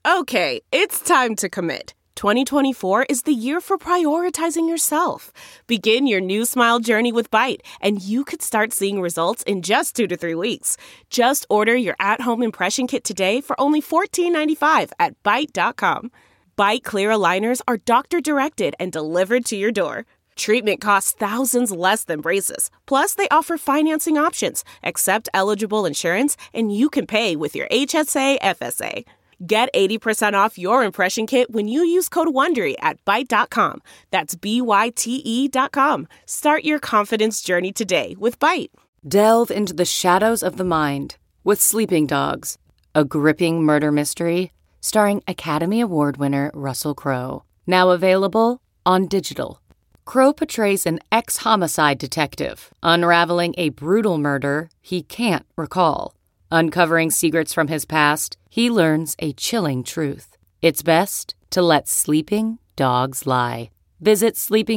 Okay, it's time to commit. 2024 is the year for prioritizing yourself. Begin your new smile journey with Byte, and you could start seeing results in just 2 to 3 weeks. Just order your at-home impression kit today for only $14.95 at Byte.com. Byte Clear aligners are doctor-directed and delivered to your door. Treatment costs thousands less than braces. Plus, they offer financing options, accept eligible insurance, and you can pay with your HSA, FSA. Get 80% off your impression kit when you use code WONDERY at Byte.com. That's BYTE.com. Start your confidence journey today with Byte. Delve into the shadows of the mind with Sleeping Dogs, a gripping murder mystery starring Academy Award winner Russell Crowe. Now available on digital. Crowe portrays an ex-homicide detective unraveling a brutal murder he can't recall. Uncovering secrets from his past, he learns a chilling truth. It's best to let sleeping dogs lie. Visit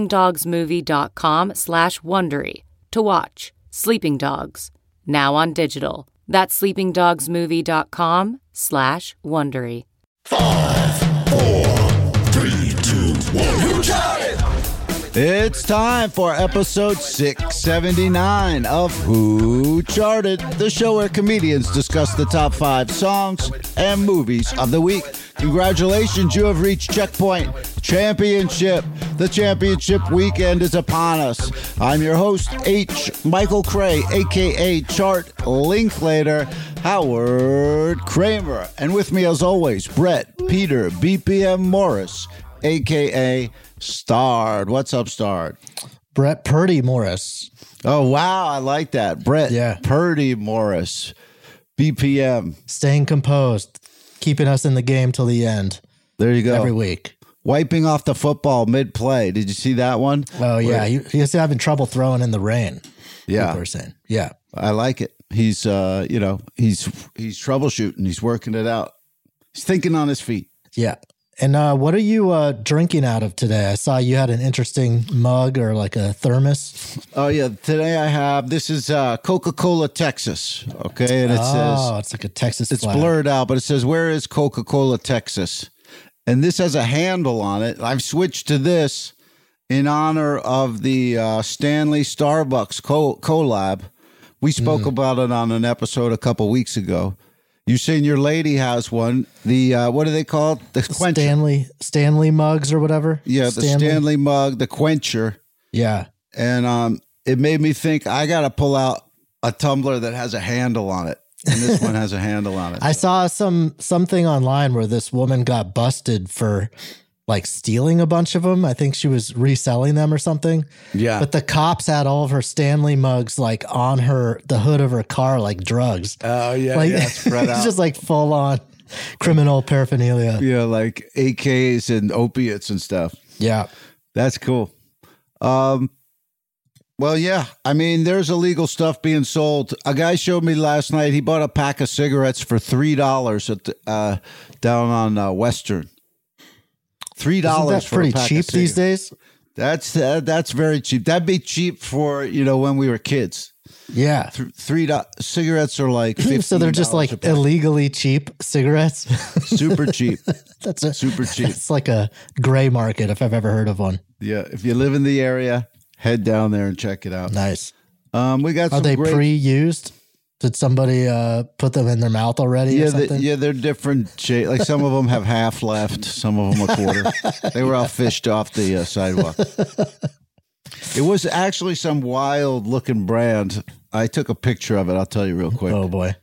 sleepingdogsmovie.com/Wondery to watch Sleeping Dogs, now on digital. That's sleepingdogsmovie.com/Wondery. 5, 4, 3, 2, 1. Who got it? It's time for episode 679 of Who Charted, the show where comedians discuss the top 5 songs and movies of the week. Congratulations, you have reached Checkpoint Championship. The championship weekend is upon us. I'm your host, H. Michael Cray, a.k.a. Chart Linklater, Howard Kramer. And with me, as always, Brett Peter BPM Morris, a.k.a. Starred. What's up, Starred? Brett Purdy Morris. Oh, wow. I like that. Brett Purdy Morris, BPM. Staying composed, keeping us in the game till the end. There you go. Every week. Wiping off the football mid-play. Did you see that one? Oh, yeah. He's having trouble throwing in the rain. Yeah. People are saying. Yeah. I like it. He's, he's troubleshooting. He's working it out. He's thinking on his feet. Yeah. And what are you drinking out of today? I saw you had an interesting mug or like a thermos. Oh, yeah. Today I have, this is Coca-Cola Texas. Okay. And it says, it's like a Texas It's flag. blurred out, but it says, where is Coca-Cola Texas? And this has a handle on it. I've switched to this in honor of the Stanley Starbucks collab. We spoke about it on an episode a couple weeks ago. You saying your lady has one. The what do they call it? The quencher. Stanley mugs or whatever. Yeah, the Stanley mug, the quencher. Yeah. And it made me think I got to pull out a tumbler that has a handle on it. And this one has a handle on it. I saw something online where this woman got busted for like stealing a bunch of them. I think she was reselling them or something. Yeah. But the cops had all of her Stanley mugs like on the hood of her car like drugs. Oh, yeah. Like, yeah, spread out. It's just like full on criminal paraphernalia. Yeah, like AKs and opiates and stuff. Yeah. That's cool. Well, yeah. I mean, there's illegal stuff being sold. A guy showed me last night. He bought a pack of cigarettes for $3 at down on Western. $3 Isn't that for pretty a pack cheap of these days? That's very cheap. That'd be cheap for when we were kids. Yeah. $3 cigarettes are like $15. So they're just like illegally cheap cigarettes. Super cheap. Super cheap. It's like a gray market if I've ever heard of one. Yeah, if you live in the area, head down there and check it out. Nice. We got. Are they pre-used? Did somebody put them in their mouth already? or something? They're different shapes. Like some of them have half left, some of them a quarter. They were all fished off the sidewalk. It was actually some wild looking brand. I took a picture of it. I'll tell you real quick. Oh boy.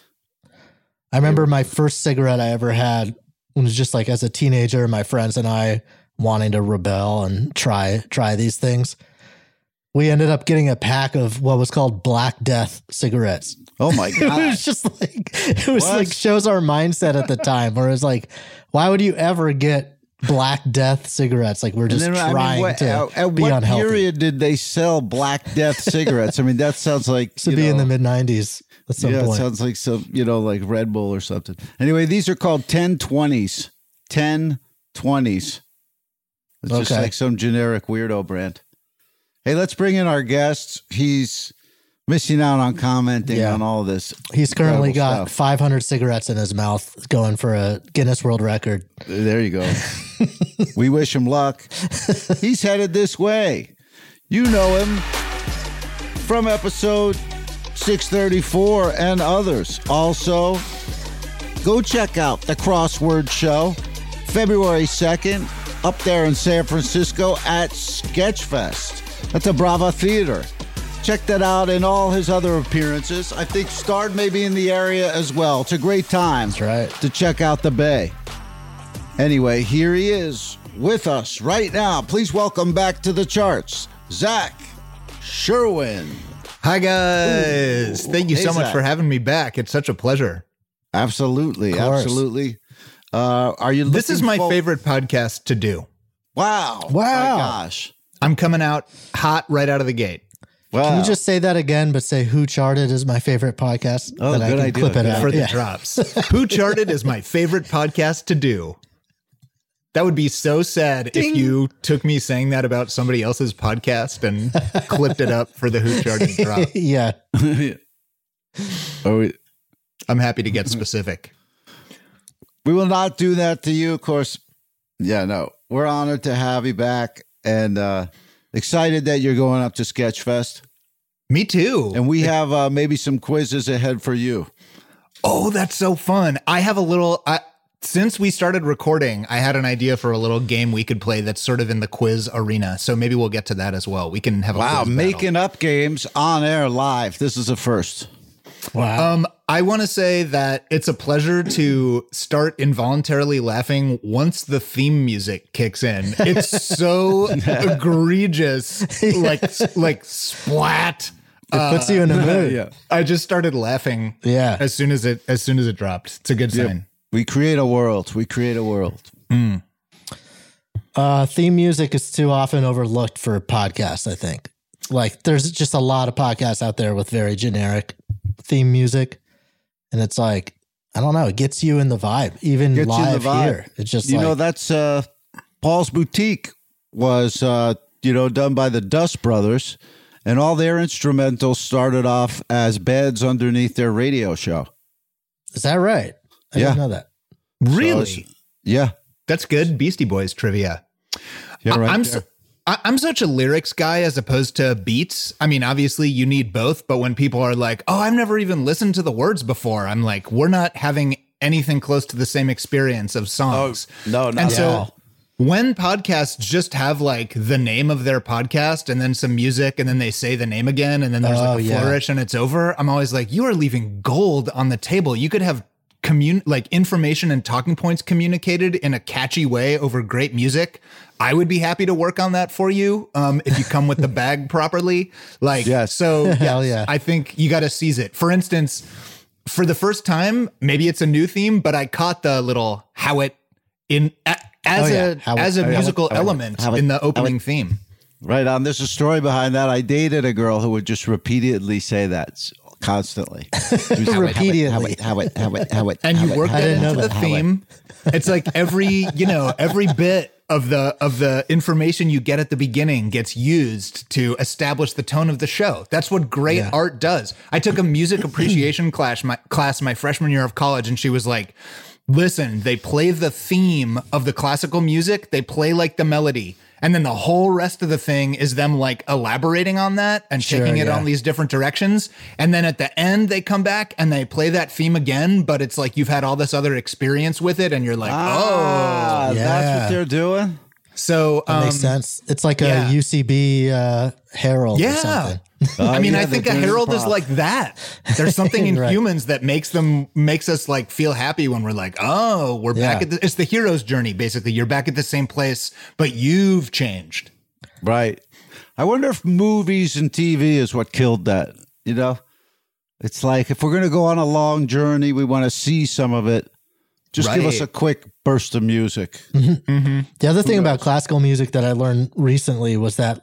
I remember my first cigarette I ever had was just like as a teenager, my friends and I wanting to rebel and try these things. We ended up getting a pack of what was called Black Death cigarettes. Oh my God. It was just like, like shows our mindset at the time where it was like, why would you ever get Black Death cigarettes? Like we're just trying to be unhealthy. At what period did they sell Black Death cigarettes? I mean, that sounds like to be in the mid 90s at some point. It sounds like some, like Red Bull or something. Anyway, these are called 1020s. 1020s. It's just like some generic weirdo brand. Hey, let's bring in our guest. Missing out on commenting Yeah. on all this. He's currently got incredible stuff. 500 cigarettes in his mouth, going for a Guinness World Record. There you go. We wish him luck. He's headed this way. You know him from episode 634 and others. Also, go check out the Crossword Show, February 2nd, up there in San Francisco at Sketchfest at the Brava Theater. Check that out and all his other appearances. I think Stard may be in the area as well. It's a great time That's right. to check out the Bay. Anyway, here he is with us right now. Please welcome back to the charts, Zach Sherwin. Hi, guys. Thank you Hey, so much Zach. for having me back. It's such a pleasure. Absolutely, Of course. absolutely. Are you? This is looking my for- favorite podcast to do. Wow! Wow. My gosh! I'm coming out hot right out of the gate. Wow! Can you just say that again, but say Who Charted is my favorite podcast? Oh, Then I good can idea, clip it good out. For the Yeah. drops. Who Charted is my favorite podcast to do. That would be so sad if you took me saying that about somebody else's podcast and clipped it up for the Who Charted drop. Yeah. Oh, I'm happy to get specific. we will not do that to you, of course. Yeah, no. We're honored to have you back and excited that you're going up to Sketchfest. Me too. And we have maybe some quizzes ahead for you. Oh, that's so fun. I have a little, since we started recording, I had an idea for a little game we could play that's sort of in the quiz arena. So maybe we'll get to that as well. We can have a Wow, quiz making up games on air live. This is a first. Wow. I want to say that it's a pleasure to start involuntarily laughing once the theme music kicks in. It's so egregious, like splat. It puts you in a mood. Yeah. I just started laughing. Yeah. As soon as it dropped. It's a good sign. We create a world. We create a world. Theme music is too often overlooked for podcasts, I think. Like, there's just a lot of podcasts out there with very generic theme music. And it's like, I don't know, it gets you in the vibe, even Gets you in the live vibe. here. It's just You like, know, that's Paul's Boutique was, done by the Dust Brothers. And all their instrumentals started off as beds underneath their radio show. is that right? I Yeah. didn't know that. Really? Yeah. That's good Beastie Boys trivia. Yeah, right I'm there. I'm such a lyrics guy as opposed to beats. I mean, obviously you need both, but when people are like, "Oh, I've never even listened to the words before," I'm like, "We're not having anything close to the same experience of songs." no, not And at so all. when podcasts just have like the name of their podcast and then some music and then they say the name again and then there's like a yeah. flourish and it's over, I'm always like, you are leaving gold on the table. You could have information and talking points communicated in a catchy way over great music. I would be happy to work on that for you if you come with the bag properly. Like, Yes. so Hell yes, yeah. I think you got to seize it. For instance, for the first time, maybe it's a new theme, but I caught the little how it in as a musical element in the opening theme. Right on. There's a story behind that. I dated a girl who would just repeatedly say that constantly. Repeatedly. How it. And you work I that didn't know into the that. theme. It's like every bit of the information you get at the beginning gets used to establish the tone of the show. That's what great art does. I took a music appreciation class my freshman year of college, and she was like, "Listen, they play the theme of the classical music. They play like the melody. And then the whole rest of the thing is them like elaborating on that and taking it on these different directions. And then at the end, they come back and they play that theme again, but it's like you've had all this other experience with it. And you're like, That's Yeah. what they're doing. so That makes sense. It's like a UCB herald or something. I mean, yeah, I think they're a doing herald is improv. like that. There's something in Right. humans that makes us like feel happy when we're like, oh, we're back at it's the hero's journey. Basically, you're back at the same place, but you've changed. Right. I wonder if movies and TV is what killed that. You know, it's like if we're going to go on a long journey, we want to see some of it. Just give us Right. a quick burst of music. The other thing about classical music that I learned recently was that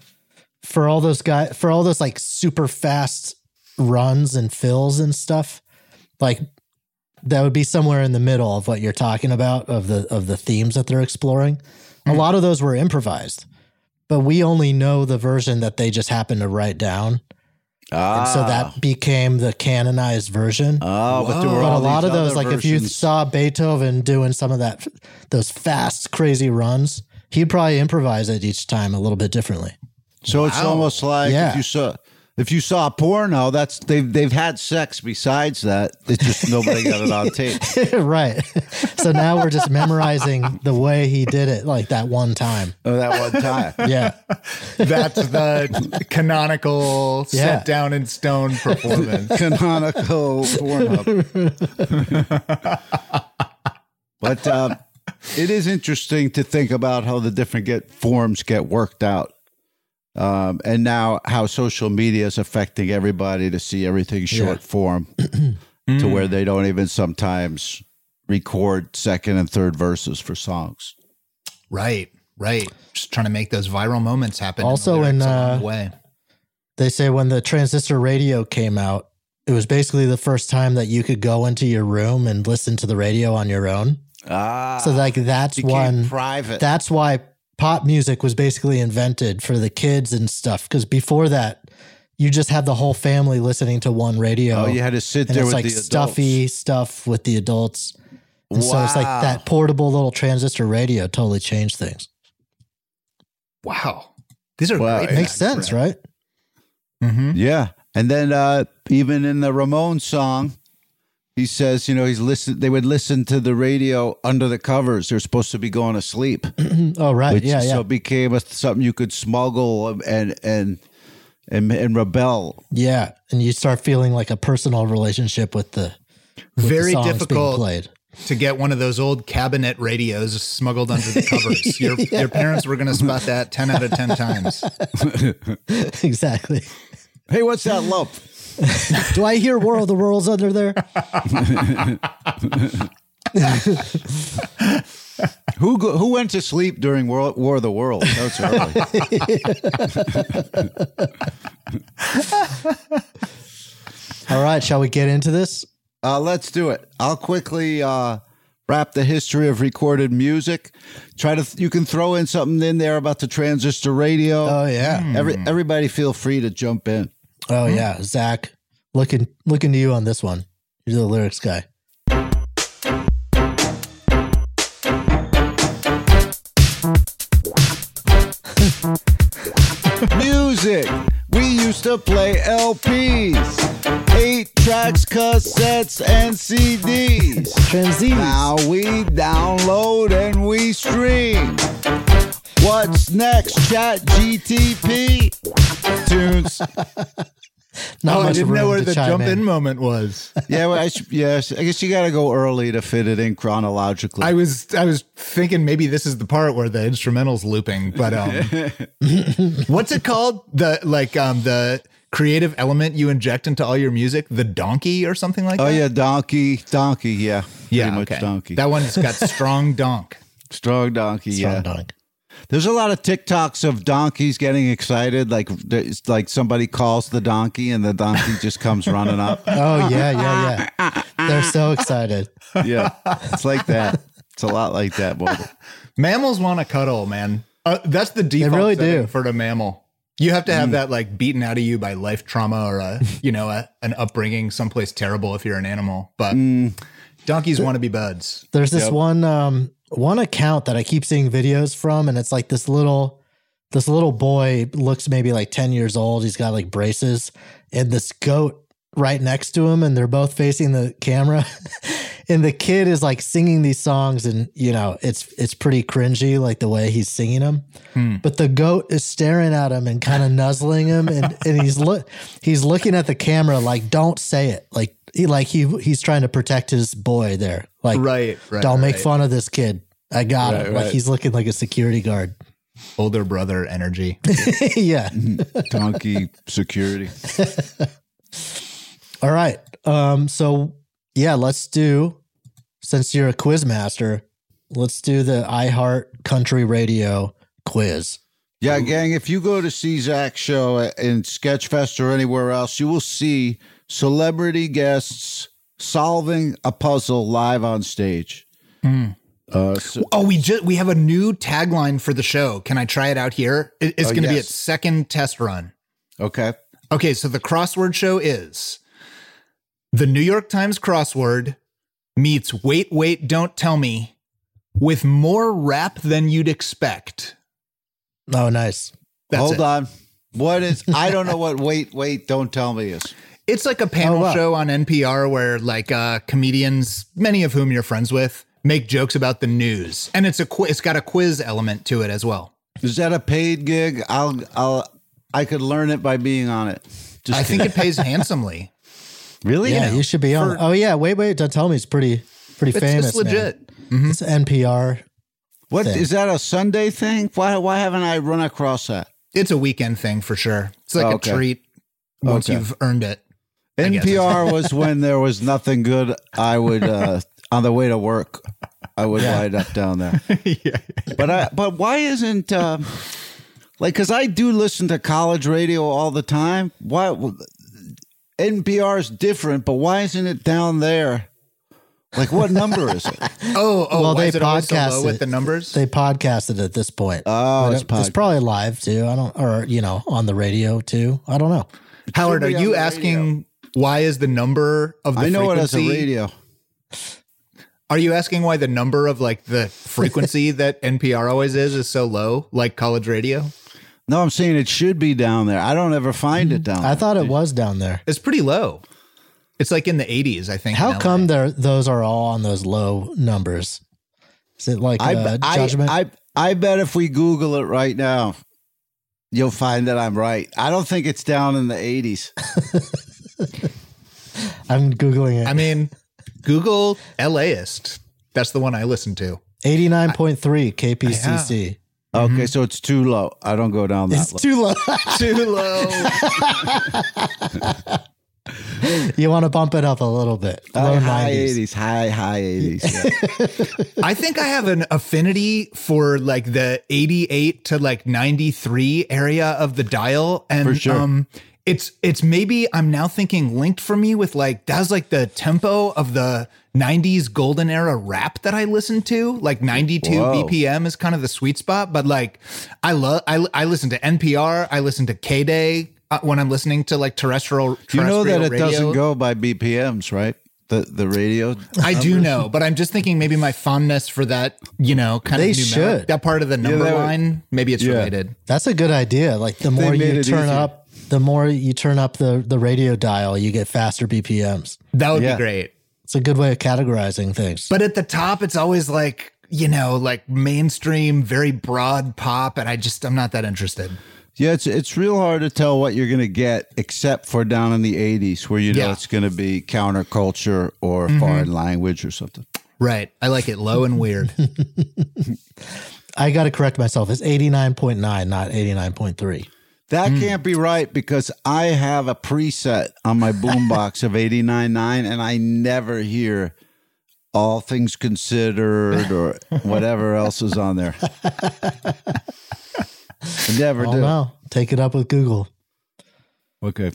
for all those like super fast runs and fills and stuff, like that would be somewhere in the middle of what you're talking about of the themes that they're exploring. A lot of those were improvised, but we only know the version that they just happened to write down. And so that became the canonized version. Oh, but there were But all a lot these of those, other like if you versions. saw Beethoven doing some of those fast, crazy runs, he'd probably improvise it each time a little bit differently. So it's almost like Yeah. if you saw porno, that's they've had sex besides that. It's just nobody got it on tape. Right. So now we're just memorizing the way he did it, like that one time. Oh, that one time. Yeah. That's the canonical Yeah. set down in stone performance. Canonical Pornhub. But it is interesting to think about how the different forms get worked out. And now how social media is affecting everybody to see everything short form to where they don't even sometimes record second and third verses for songs. Right. Just trying to make those viral moments happen. Also and in, the lyrics along the way. They say when the transistor radio came out, it was basically the first time that you could go into your room and listen to the radio on your own. So like that's became private. That's why pop music was basically invented for the kids and stuff. Because before that, you just had the whole family listening to one radio. Oh, you had to sit and there it's with like the adults. stuffy stuff with the adults. And so it's like that portable little transistor radio totally changed things. Wow. These are Wow, great. it Makes facts, sense, Brett. right? Yeah. And then even in the Ramones song, he says, they would listen to the radio under the covers. They're supposed to be going to sleep. Oh, right. So it became something you could smuggle and rebel. Yeah. And you start feeling like a personal relationship with the Very songs being difficult played. to get one of those old cabinet radios smuggled under the covers. Your parents were going to spot that 10 out of 10 times. Exactly. Hey, what's that lump? Do I hear War of the Worlds under there? Who went to sleep during War of the Worlds? That's early. All right. Shall we get into this? Let's do it. I'll quickly wrap the history of recorded music. You can throw in something in there about the transistor radio. Oh, yeah. Everybody feel free to jump in. Oh, yeah. Zach, looking to you on this one. You're the lyrics guy. Music. We used to play LPs, 8 tracks, cassettes, and CDs. Transies. Now we download and we stream. What's next? Chat GTP? Tunes. Not I much didn't know room where to the chime jump in. in moment was. Yeah, well, I guess you got to go early to fit it in chronologically. I was thinking maybe this is the part where the instrumental's looping, but what's it called? The creative element you inject into all your music, the donkey or something like that? Oh yeah, donkey, yeah. Pretty much donkey. That one's got strong donk. Strong donkey, yeah. Strong dog. There's a lot of TikToks of donkeys getting excited, it's like somebody calls the donkey and the donkey just comes running up. Oh, yeah. They're so excited. Yeah, it's like that. It's a lot like that, Bobo. Mammals want to cuddle, man. That's the default really setting do. for the mammal. You have to have that like beaten out of you by life trauma or an upbringing someplace terrible if you're an animal. But donkeys want to be buds. There's this one account that I keep seeing videos from, and it's like this little boy looks maybe like 10 years old. He's got like braces and this goat right next to him, and they're both facing the camera. And the kid is like singing these songs, and it's pretty cringy, like the way he's singing them. But the goat is staring at him and kind of nuzzling him, and he's looking at the camera like, don't say it. He's trying to protect his boy there. Like, Right. don't make fun of this kid. I got him. Like he's looking like a security guard. Older brother energy. Yeah. Donkey security. All right. So yeah, let's do, since you're a quiz master, let's do the iHeart Country Radio quiz. Yeah, gang, if you go to see Zach's show in Sketchfest or anywhere else, you will see celebrity guests solving a puzzle live on stage. We have a new tagline for the show. Can I try it out here? It's going to be yes. its second test run. Okay. Okay, so the crossword show is the New York Times crossword meets Wait, Wait, Don't Tell Me with more rap than you'd expect. Oh, nice. Hold on. What is, I don't know what Wait, Wait, Don't Tell Me is. It's like a panel show on NPR where like comedians, many of whom you're friends with, make jokes about the news. And it's got a quiz element to it as well. Is that a paid gig? I could learn it by being on it. I think it pays handsomely. Really? Yeah, you should be on. Oh yeah, Wait, Don't Tell Me is pretty famous. It's legit. Man. It's NPR. What thing. is that a Sunday thing? Why haven't I run across that? It's a weekend thing for sure. It's like a treat once you've earned it. NPR was when there was nothing good. I would on the way to work, I would ride up down there. But why isn't because I do listen to college radio all the time. Why NPR is different, but why isn't it down there? Like, what number is it? Well, they podcast with the numbers. They podcasted at this point. Oh, it's probably live too. On the radio too. I don't know. Howard, are you asking why is the number of the frequency? I know it as a radio. Are you asking why the number of like the frequency that NPR always is so low, like college radio? No, I'm saying it should be down there. I don't ever find it down there. I thought it was down there. It's pretty low. It's like in the 80s, I think. How come those are all on those low numbers? Is it like judgment? I bet if we Google it right now, you'll find that I'm right. I don't think it's down in the 80s. I'm Googling it. I mean, Google LAist. That's the one I listen to. 89.3 KPCC. Okay, so it's too low. I don't go down that It's low. too low. Too low. You want to bump it up a little bit. Low High 90s. 80s. High 80s. Yeah. I think I have an affinity for like the 88 to like 93 area of the dial. And For sure. It's maybe I'm now thinking linked for me with like, that's like the tempo of the 90s golden era rap that I listened to. Like 92 BPM is kind of the sweet spot. But like, I listen to NPR. I listen to K-Day when I'm listening to like terrestrial You know that it radio. doesn't go by BPMs, right? The radio. I do know, but I'm just thinking maybe my fondness for that, kind They of numeric, should. that part of the number line, maybe it's related. That's a good idea. Like the more made you it turn easier. up, the more you turn up the radio dial, you get faster BPMs. That would Yeah. be great. It's a good way of categorizing things. But at the top, it's always like, like mainstream, very broad pop. And I'm not that interested. Yeah, it's real hard to tell what you're going to get, except for down in the 80s, where you know it's going to be counterculture or foreign language or something. Right. I like it low and weird. I got to correct myself. It's 89.9, not 89.3. That can't be right because I have a preset on my boombox of 89.9 and I never hear All Things Considered or whatever else is on there. I never do. No, take it up with Google. Okay.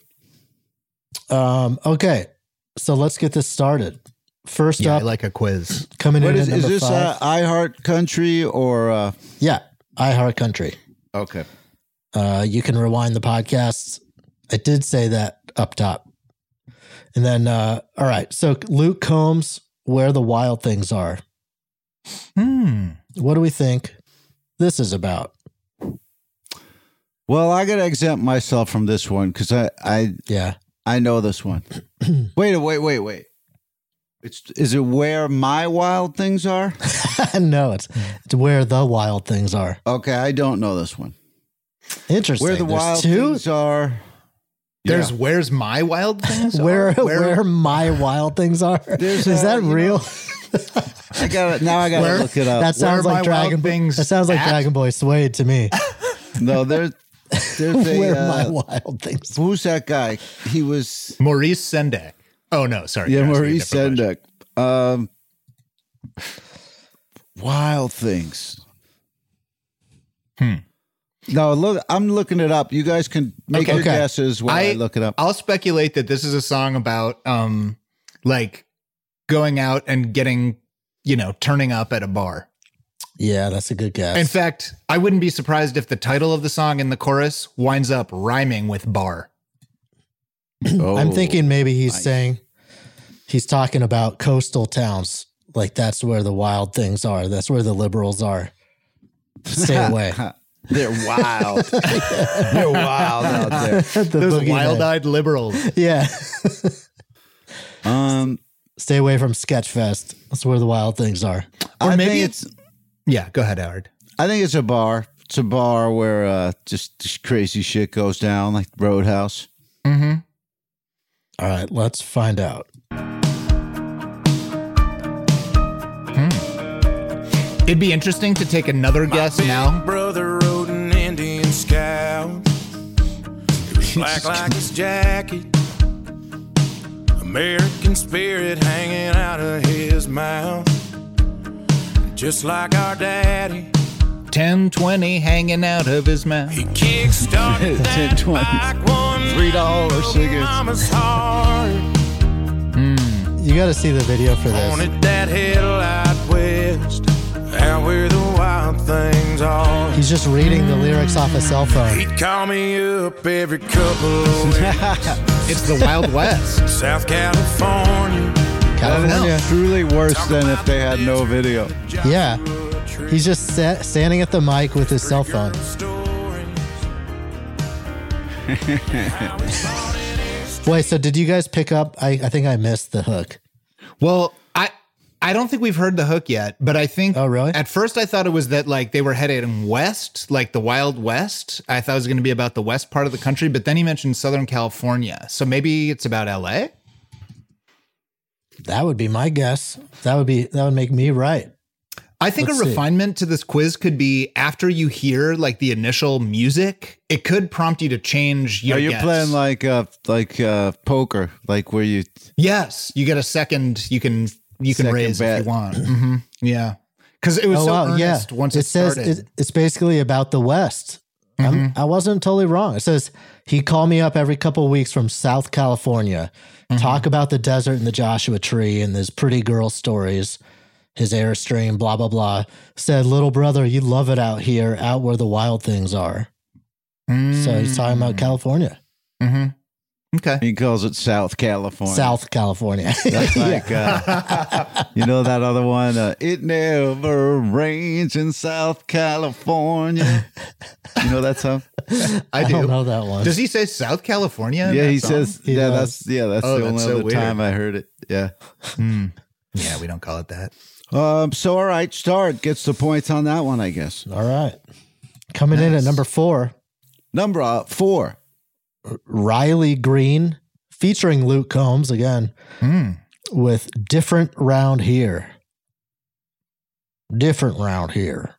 Okay, so let's get this started. First I up, like a quiz. coming What in is at number this 5. iHeart Country or Yeah, iHeart Country. okay. You can rewind the podcasts. I did say that up top. And then, all right. So Luke Combs, Where the Wild Things Are. What do we think this is about? Well, I got to exempt myself from this one because I know this one. Wait. Is it Where My Wild Things Are? No, it's Where the Wild Things Are. Okay, I don't know this one. Interesting. Where the There's Wild two? Things Are. There's Where's My Wild Things? Where my wild things are. Is that real? I got it. Now I got to look it up. That sounds Where like my wild Dragon things That sounds like at? Dragon Boy Suede to me. No, there's a Where my wild things. who's that guy? He was Maurice Sendak. Oh, no, sorry. yeah, That's a Maurice different version. Sendak. Wild Things. No, look, I'm looking it up. You guys can make your Okay. guesses while I look it up. I'll speculate that this is a song about like going out and getting, turning up at a bar. Yeah, that's a good guess. In fact, I wouldn't be surprised if the title of the song in the chorus winds up rhyming with bar. I'm thinking maybe he's saying he's talking about coastal towns. Like that's where the wild things are. That's where the liberals are. Stay away. They're wild. They're wild out there. Those wild-eyed liberals. Yeah. Stay away from Sketchfest. That's where the wild things are. Or maybe it's yeah. Go ahead, Howard. I think it's a bar. It's a bar where just crazy shit goes down, like Roadhouse. Mm-hmm. All right, let's find out. It'd be interesting to take another guess now. Brother rode an Indian Scout. It was black like his jacket. American spirit hanging out of his mouth. Just like our daddy. 10-20 hanging out of his mouth. He kick-started that 10-20. bike one $3 cigarettes. Mama's heart. You got to see the video for this. Wanted that headlight west. Out where the wild things are. He's just reading the lyrics off a cell phone. He'd call me up every couple of weeks. It's the Wild West. South California. California. That is truly worse than if they had no video. Yeah. He's just standing at the mic with his cell phone. Wait, so did you guys pick up? I think I missed the hook. Well, I don't think we've heard the hook yet, but I think Oh, really? At first I thought it was that like they were heading west, like the Wild West. I thought it was going to be about the west part of the country, but then he mentioned Southern California. So maybe it's about LA? That would be my guess. That would make me right. I think Let's a see. refinement to this quiz could be after you hear like the initial music, it could prompt you to change your Are you guess. playing like poker, like where you? Yes, you get a second. You can Second raise bet. if you want. Mm-hmm. Yeah, because it was earnest once it says started. it's basically about the West. I wasn't totally wrong. It says he called me up every couple of weeks from South California, talk about the desert and the Joshua Tree and his pretty girl stories, his Airstream, blah blah blah. Said, little brother, you love it out here, out where the wild things are. So he's talking about California. Okay. He calls it South California. South California. That's like, you know that other one? It never rains in South California. You know that song? I I do. don't know that one. Does he say South California? in Yeah, that he song? says. He Yeah, does. that's Oh, the only that's so other weird. time I heard it. Yeah. Yeah, we don't call it that. So all right, Start gets the points on that one, I guess. All right. Coming in at number 4, Number 4. Riley Green, featuring Luke Combs again, with Different Round Here. Different Round Here.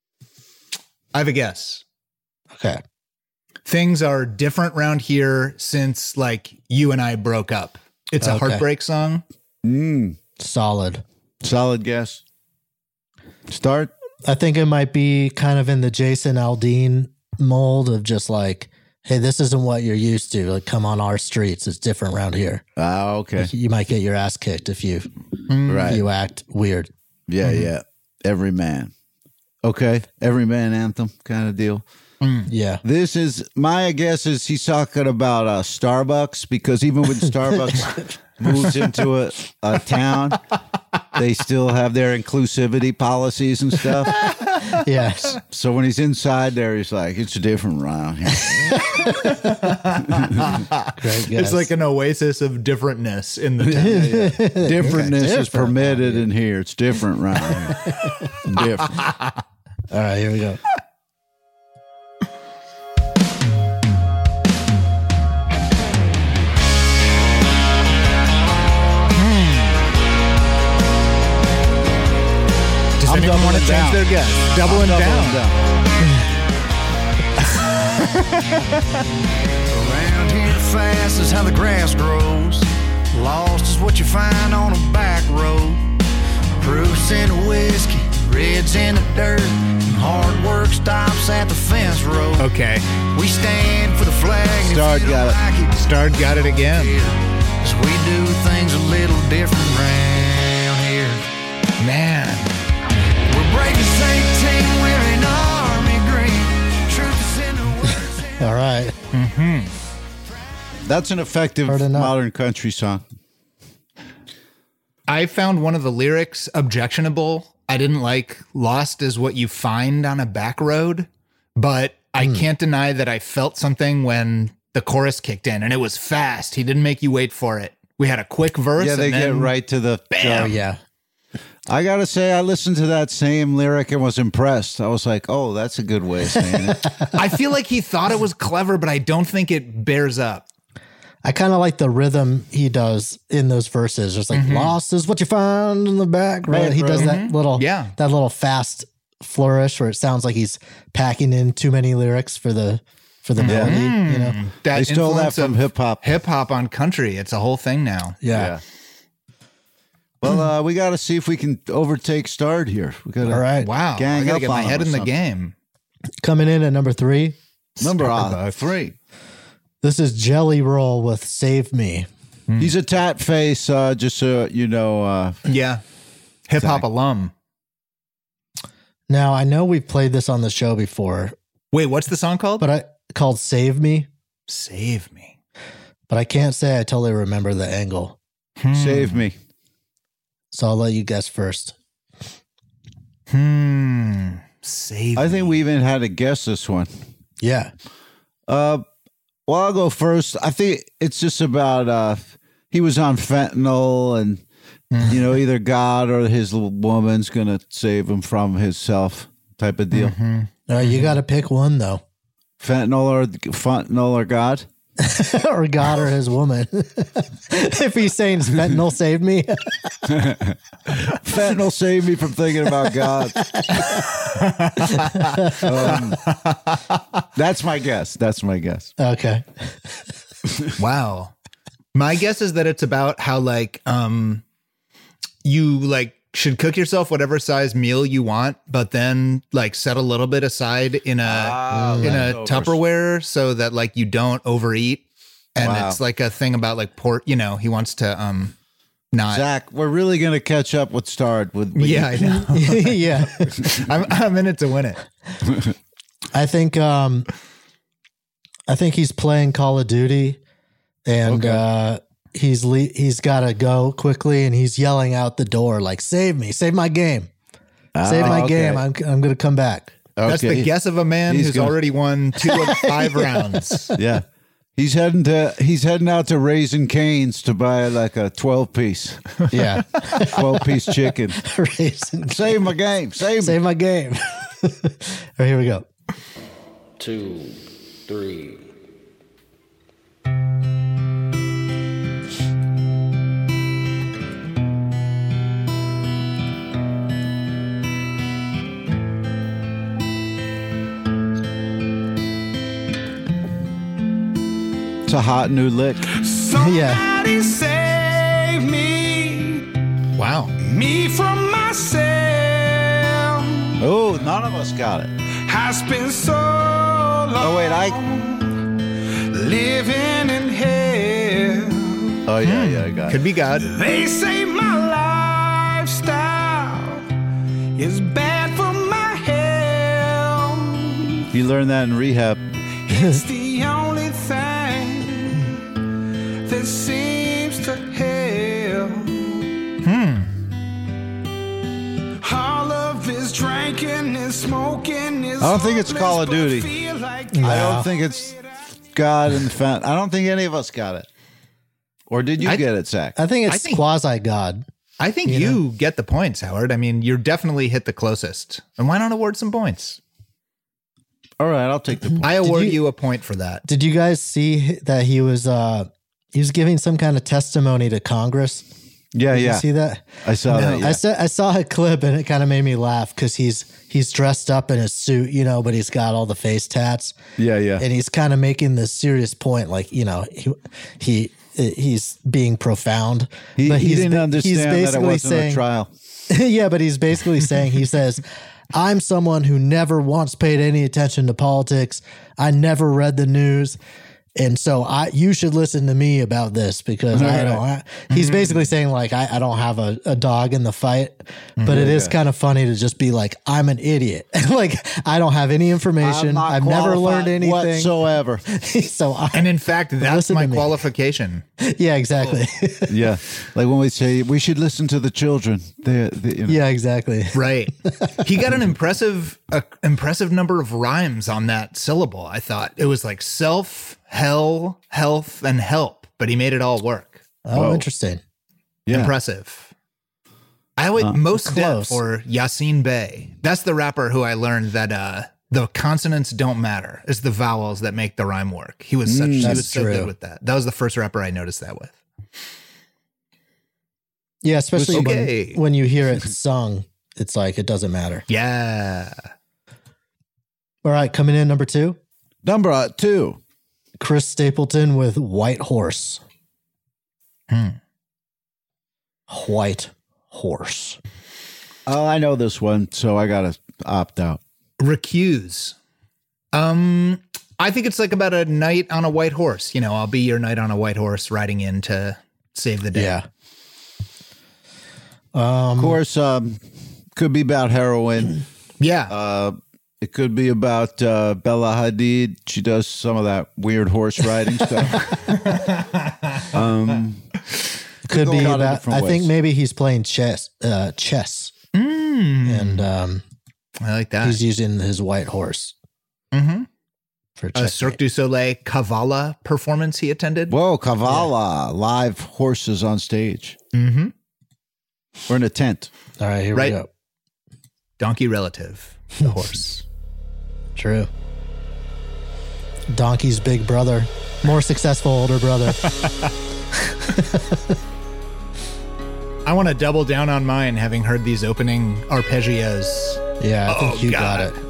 I have a guess. Okay. Things are different round here since like you and I broke up. It's a Okay. heartbreak song. Solid. Solid guess. Start. I think it might be kind of in the Jason Aldean mold of just like, hey, this isn't what you're used to. Like, come on our streets. It's different around here. Ah, okay. You might get your ass kicked if you Right. you act weird. Yeah, yeah. Every man. Okay. Every man anthem kind of deal. Yeah. This is my guess is he's talking about Starbucks, because even when Starbucks moves into a town, they still have their inclusivity policies and stuff. Yes. So when he's inside there, he's like, it's different around here. Great guess. It's like an oasis of differentness in the town. Differentness is permitted in here. It's different around here. Different. All right, here we go. Does anyone want to change down. their guess? Doubling down. Around here fast is how the grass grows. Lost is what you find on a back road. Proofs in the whiskey, reds in the dirt. And hard work stops at the fence road. Okay. We stand for the flag. And Start if you got don't it. like it, Start got it again. cause we do things a little different round here. Man. We're breaking St. Team wearing army green. Truth is in the words. All right. That's an effective Hard enough. modern country song. I found one of the lyrics objectionable. I didn't like "Lost is what you find on a back road," but I can't deny that I felt something when the chorus kicked in, and it was fast. He didn't make you wait for it. We had a quick verse. Yeah, they and then, get right to the bam. Oh yeah. I gotta say, I listened to that same lyric and was impressed. I was like, "Oh, that's a good way of saying it." I feel like he thought it was clever, but I don't think it bears up. I kind of like the rhythm he does in those verses. Just like "Lost is what you find in the back." Right? He does that little fast flourish where it sounds like he's packing in too many lyrics for the melody. You know? That They stole that influence from of hip hop. Hip hop on country. It's a whole thing now. Yeah. Well, we got to see if we can overtake Stard here. We got All right. Wow. Gang I gotta up get my on him head or in the something. game. Coming in at number 3. Number Starbucks. 3. This is Jelly Roll with "Save Me." He's a tat face. Just so you know. Yeah. Hip hop alum. Now I know we've played this on the show before, Wait, what's the song called? called "Save Me," Save Me. but I can't say I totally remember the angle. Save me. So I'll let you guess first. Save I Me. think we even had to guess this one. Yeah. Well, I'll go first. I think it's just about he was on fentanyl, and either God or his little woman's gonna save him from himself, type of deal. You got to pick one though, Fentanyl or God. or God or his woman. If he's saying fentanyl saved me, Fentanyl saved me from thinking about God. That's my guess. okay. Wow. My guess is that it's about how you should cook yourself whatever size meal you want, but then set a little bit aside in a Tupperware so that you don't overeat. And it's a thing about pork, he wants to not. Zach, we're really gonna catch up with Stard with Yeah, I know. Yeah. I'm in it to win it. I think he's playing Call of Duty, and he's got to go quickly, and he's yelling out the door "Save me! Save my game! Save my game! I'm going to come back." That's the guess of a man He's who's gonna- already won 2 of 5 rounds. Yeah. He's heading out to Raising Cane's to buy a 12-piece, Yeah. 12-piece chicken. Raisin. Save my game. Save my game. All right, here we go. 2, 3. It's a hot new lick. Yeah. Save me, Wow. me from myself. Oh, none of us got it. Has been so long. Oh, wait, living in hell. Oh, yeah, I got Could be God. They say my lifestyle is bad for my health. You learned that in rehab. It's the only thing that seems to help. All of this drinking and smoking is I don't think it's hopeless, Call of but Duty. feel like I don't think it's God and the I don't think any of us got it. Or did you get it, Zach? I think I it's think- quasi-God. I think you get the points, Howard. I mean, you're definitely hit the closest. And why not award some points? All right, I'll take the point. I award you- you a point for that. Did you guys see that he was giving some kind of testimony to Congress? Yeah, Did yeah. you see that? I saw that. Yeah. I saw a clip and it kind of made me laugh because he's dressed up in a suit, but he's got all the face tats. Yeah, yeah. And he's kind of making this serious point, he's being profound. He but didn't understand that it basically wasn't a trial. Yeah, but he's basically saying, he says, "I'm someone who never once paid any attention to politics. I never read the news." And so you should listen to me about this because he's basically saying like, I don't have a dog in the fight, but it is kind of funny to just be like, I'm an idiot. Like, I don't have any information. I've never learned anything whatsoever. And in fact, that's my qualification. Yeah, exactly. Yeah. Like when we say we should listen to the children. Yeah, exactly. Right. He got an impressive number of rhymes on that syllable. I thought it was like self, hell, health, and help, but he made it all work. Oh, interesting. Yeah. Impressive. I would Most Def or Yasin Bey. That's the rapper who I learned that the consonants don't matter. It's the vowels that make the rhyme work. He was so good with that. That was the first rapper I noticed that with. Yeah, especially when you hear it sung, it's like it doesn't matter. Yeah. All right, coming in number 2. Number 2. Chris Stapleton with White Horse. White Horse. Oh, I know this one, so I got to opt out. Recuse. I think it's like about a knight on a white horse. You know, I'll be your knight on a white horse riding in to save the day. Yeah. Of course, could be about heroin. Yeah. It could be about Bella Hadid. She does some of that weird horse riding stuff. Could be about, I think maybe he's playing chess. And I like that. He's using his white horse. For a Cirque du Soleil Kavala performance he attended. Whoa, Kavala. Live horses on stage. We're in a tent. All right, here we go. Donkey relative, the horse. True. Donkey's big brother. More successful older brother. I want to double down on mine, having heard these opening arpeggios. Yeah, I think you got it.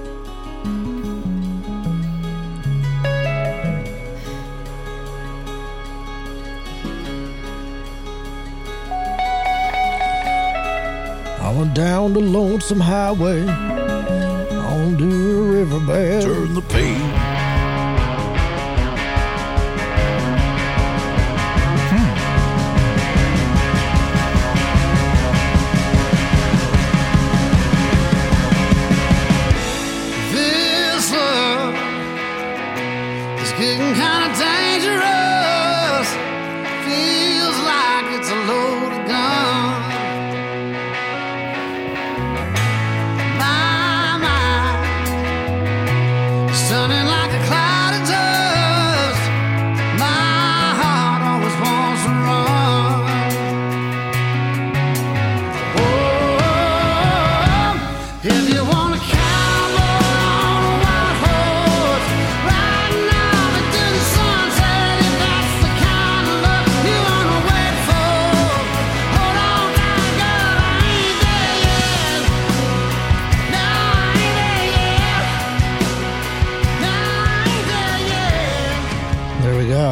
I went down the lonesome highway on the riverbed. Turn the page. This love is getting kind of dangerous. Feels like it's a loaded gun. Sunning like a cloud of dust. My heart always wants to run. Oh, if you want a cowboy on a white horse, riding out into the sunset, if that's the kind of love you want to wait for, hold on tight, girl, I ain't there yet. No, I ain't there yet. There we go.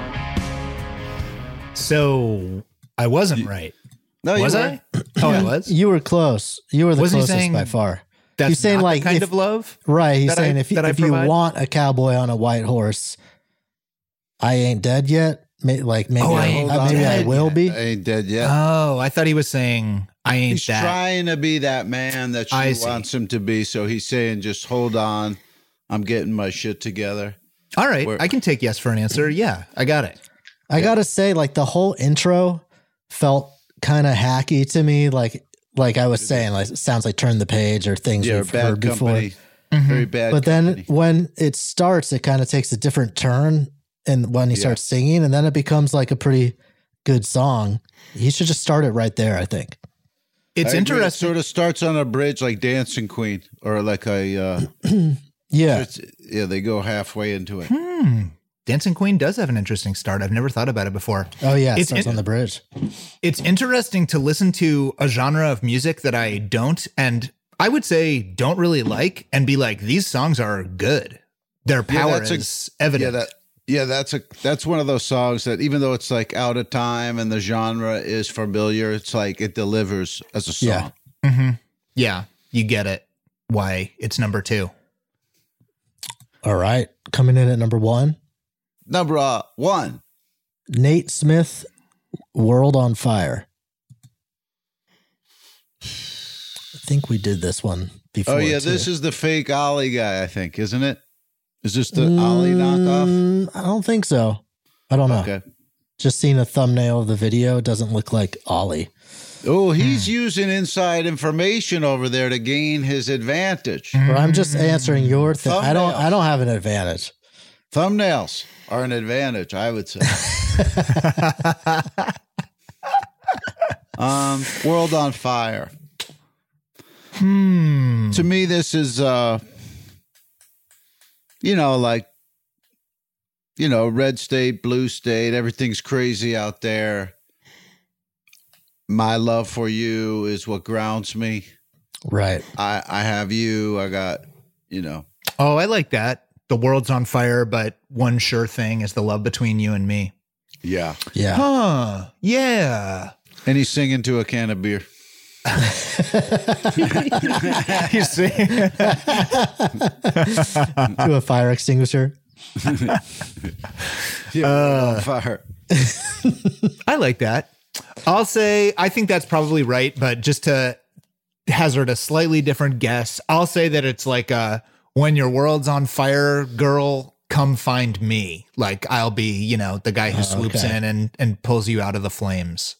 So I wasn't right. No, was I? Oh, I was? You were close. You were the Was he closest saying by far. That's he's saying not like the kind of love? Right. He's that saying I if you provide? want a cowboy on a white horse, I ain't dead yet. Maybe I will be. I ain't dead yet. Oh, I thought he was saying I ain't He's that. trying to be that man that I she see. wants him to be. So he's saying, just hold on. I'm getting my shit together. All right. I can take yes for an answer. Yeah, I got it. I gotta say, like the whole intro felt kind of hacky to me. Like I was saying, like it sounds like Turn the Page or things Yeah, we've bad heard company. before. Very bad. But company. then when it starts, it kind of takes a different turn, and when he starts singing, and then it becomes like a pretty good song. He should just start it right there, I think. It's I agree. interesting. It sort of starts on a bridge like Dancing Queen or like a Yeah. they go halfway into it. Dancing Queen does have an interesting start. I've never thought about it before. Oh yeah, it starts on the bridge. It's interesting to listen to a genre of music that I don't, and I would say don't really like, and be like, these songs are good. Their power is evident. That's one of those songs that even though it's like out of time and the genre is familiar, it's like it delivers as a song. Yeah. Yeah, you get it. Why it's number 2. All right. Coming in at number 1, Number 1. Nate Smith, World on Fire. I think we did this one before. Oh, yeah, too. this is the fake Ollie guy, I think, isn't it? Is this the Ollie knockoff? I don't think so. I don't know. Okay. Just seeing a thumbnail of the video, it doesn't look like Ollie. Oh, he's using inside information over there to gain his advantage. But I'm just answering your thing. I don't have an advantage. Thumbnails are an advantage, I would say. World on Fire. To me, this is, red state, blue state, everything's crazy out there. My love for you is what grounds me. Right. I have you. I got, Oh, I like that. The world's on fire, but one sure thing is the love between you and me. Yeah. Yeah. Huh. Yeah. And he's singing to a can of beer. He's singing To a fire extinguisher. On fire. I like that. I'll say, I think that's probably right, but just to hazard a slightly different guess, I'll say that it's like when your world's on fire, girl, come find me. Like I'll be, the guy who swoops in and pulls you out of the flames.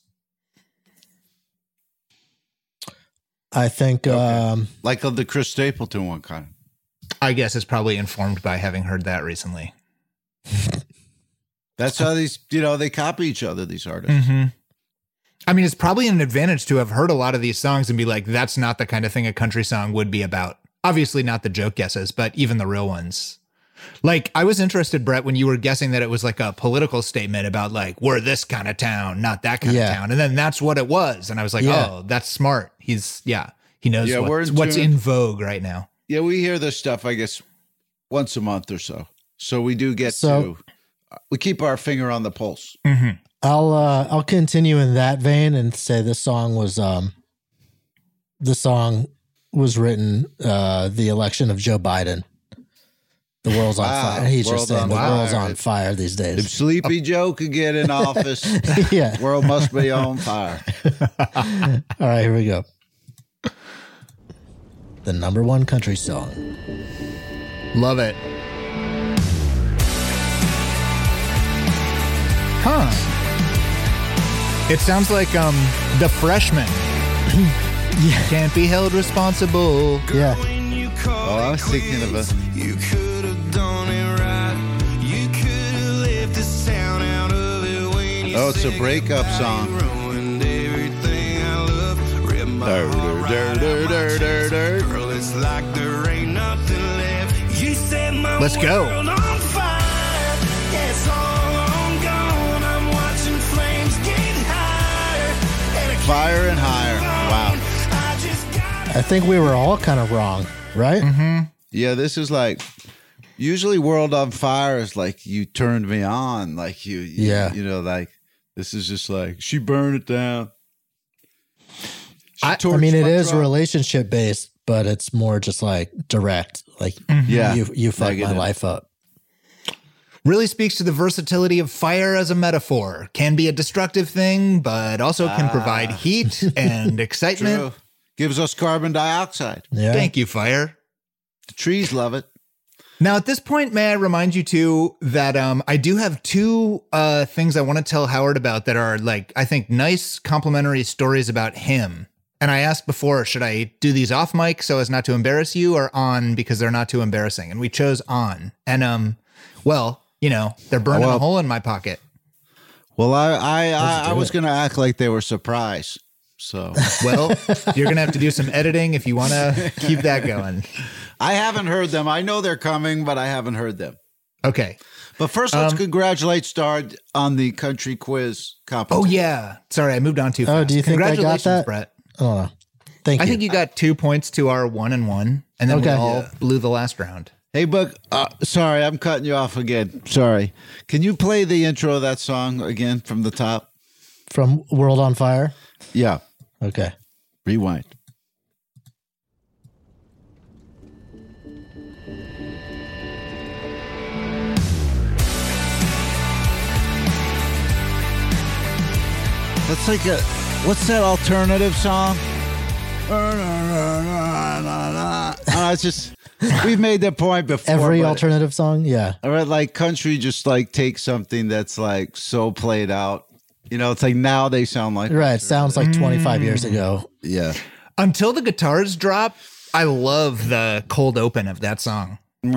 I think Like of the Chris Stapleton one kind of. I guess it's probably informed by having heard that recently. That's how these, they copy each other, these artists. Mm-hmm. I mean, it's probably an advantage to have heard a lot of these songs and be like, that's not the kind of thing a country song would be about. Obviously not the joke guesses, but even the real ones. Like, I was interested, Brett, when you were guessing that it was like a political statement about like, we're this kind of town, not that kind of town. And then that's what it was. And I was like, oh, that's smart. He knows what's in vogue right now. Yeah, we hear this stuff, I guess, once a month or so. So we do we keep our finger on the pulse. Mm-hmm. I'll continue in that vein and say this song was written the election of Joe Biden. The world's on fire. He's just saying the world's on fire these days. If Sleepy Joe could get in office, yeah, world must be on fire. All right, here we go. The number 1 country song. Love it. Huh. It sounds like The Freshman. Yeah. Can't be held responsible. Yeah. Oh, I was thinking of You could have done it right. You could have left the sound out of it when you it's a breakup song. ruined everything I love. Ripped my heart right out my chest. Girl, it's like there ain't nothing left. You set my Let's go. world on fire. Yeah, it's all on gone. I'm watching flames get higher. And I can't Fire and higher. Wow. I just gotta I think we were all kind of wrong, right? Mm-hmm. Yeah, this is like, usually World on Fire is like, you turned me on. Like like, this is just like, she burned it down. I mean, it is relationship based, but it's more just like direct. Like, you fucked my life up. Really speaks to the versatility of fire as a metaphor. Can be a destructive thing, but also can provide heat and excitement. True. Gives us carbon dioxide. Yeah. Thank you, fire. The trees love it. Now, at this point, may I remind you too that I do have 2 things I want to tell Howard about that are like, I think, nice complimentary stories about him. And I asked before, should I do these off mic so as not to embarrass you, or on because they're not too embarrassing? And we chose on. And they're burning a hole in my pocket. Well, I was going to act like they were surprise. So, well, you're going to have to do some editing if you want to keep that going. I haven't heard them. I know they're coming, but I haven't heard them. Okay. But first, let's congratulate Star on the country quiz competition. Oh, yeah. Sorry, I moved on too fast. Oh, do you think I got that? Brett. Oh, thank you. I think you got 2 points to our 1 and 1, and then we all blew the last round. Hey, Buck, sorry, I'm cutting you off again. Sorry. Can you play the intro of that song again from the top? From World on Fire? Yeah. Okay. Rewind. What's that alternative song? It's just, we've made that point before. Every alternative song, yeah. All right, like country just like takes something that's like so played out. You know, it's like now they sound like right. It sounds like 25 years ago. Yeah. Until the guitars drop, I love the cold open of that song. Oh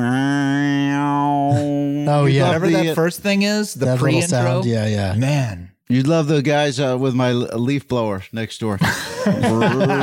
yeah, whatever that first thing is, the pre-intro. Sound, yeah. Man, you'd love the guys with my leaf blower next door. All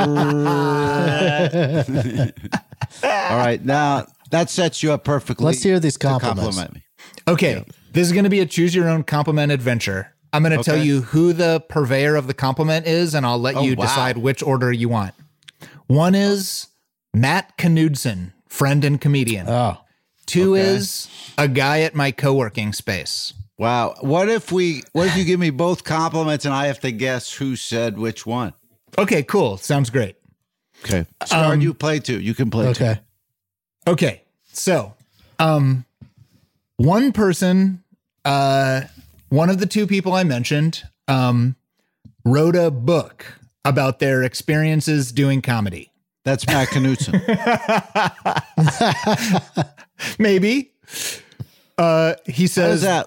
right, now that sets you up perfectly. Let's hear these compliments. Compliment me. Okay, this is going to be a choose your own compliment adventure. I'm going to tell you who the purveyor of the compliment is, and I'll let you decide which order you want. One is Matt Knudsen, friend and comedian. Oh. Two is a guy at my co-working space. Wow. What if you give me both compliments and I have to guess who said which one? Okay, cool. Sounds great. Okay. Start, you play two. You can play two. Okay. So, one person, one of the two people I mentioned, wrote a book about their experiences doing comedy. That's Matt Knudsen. Maybe. He says that.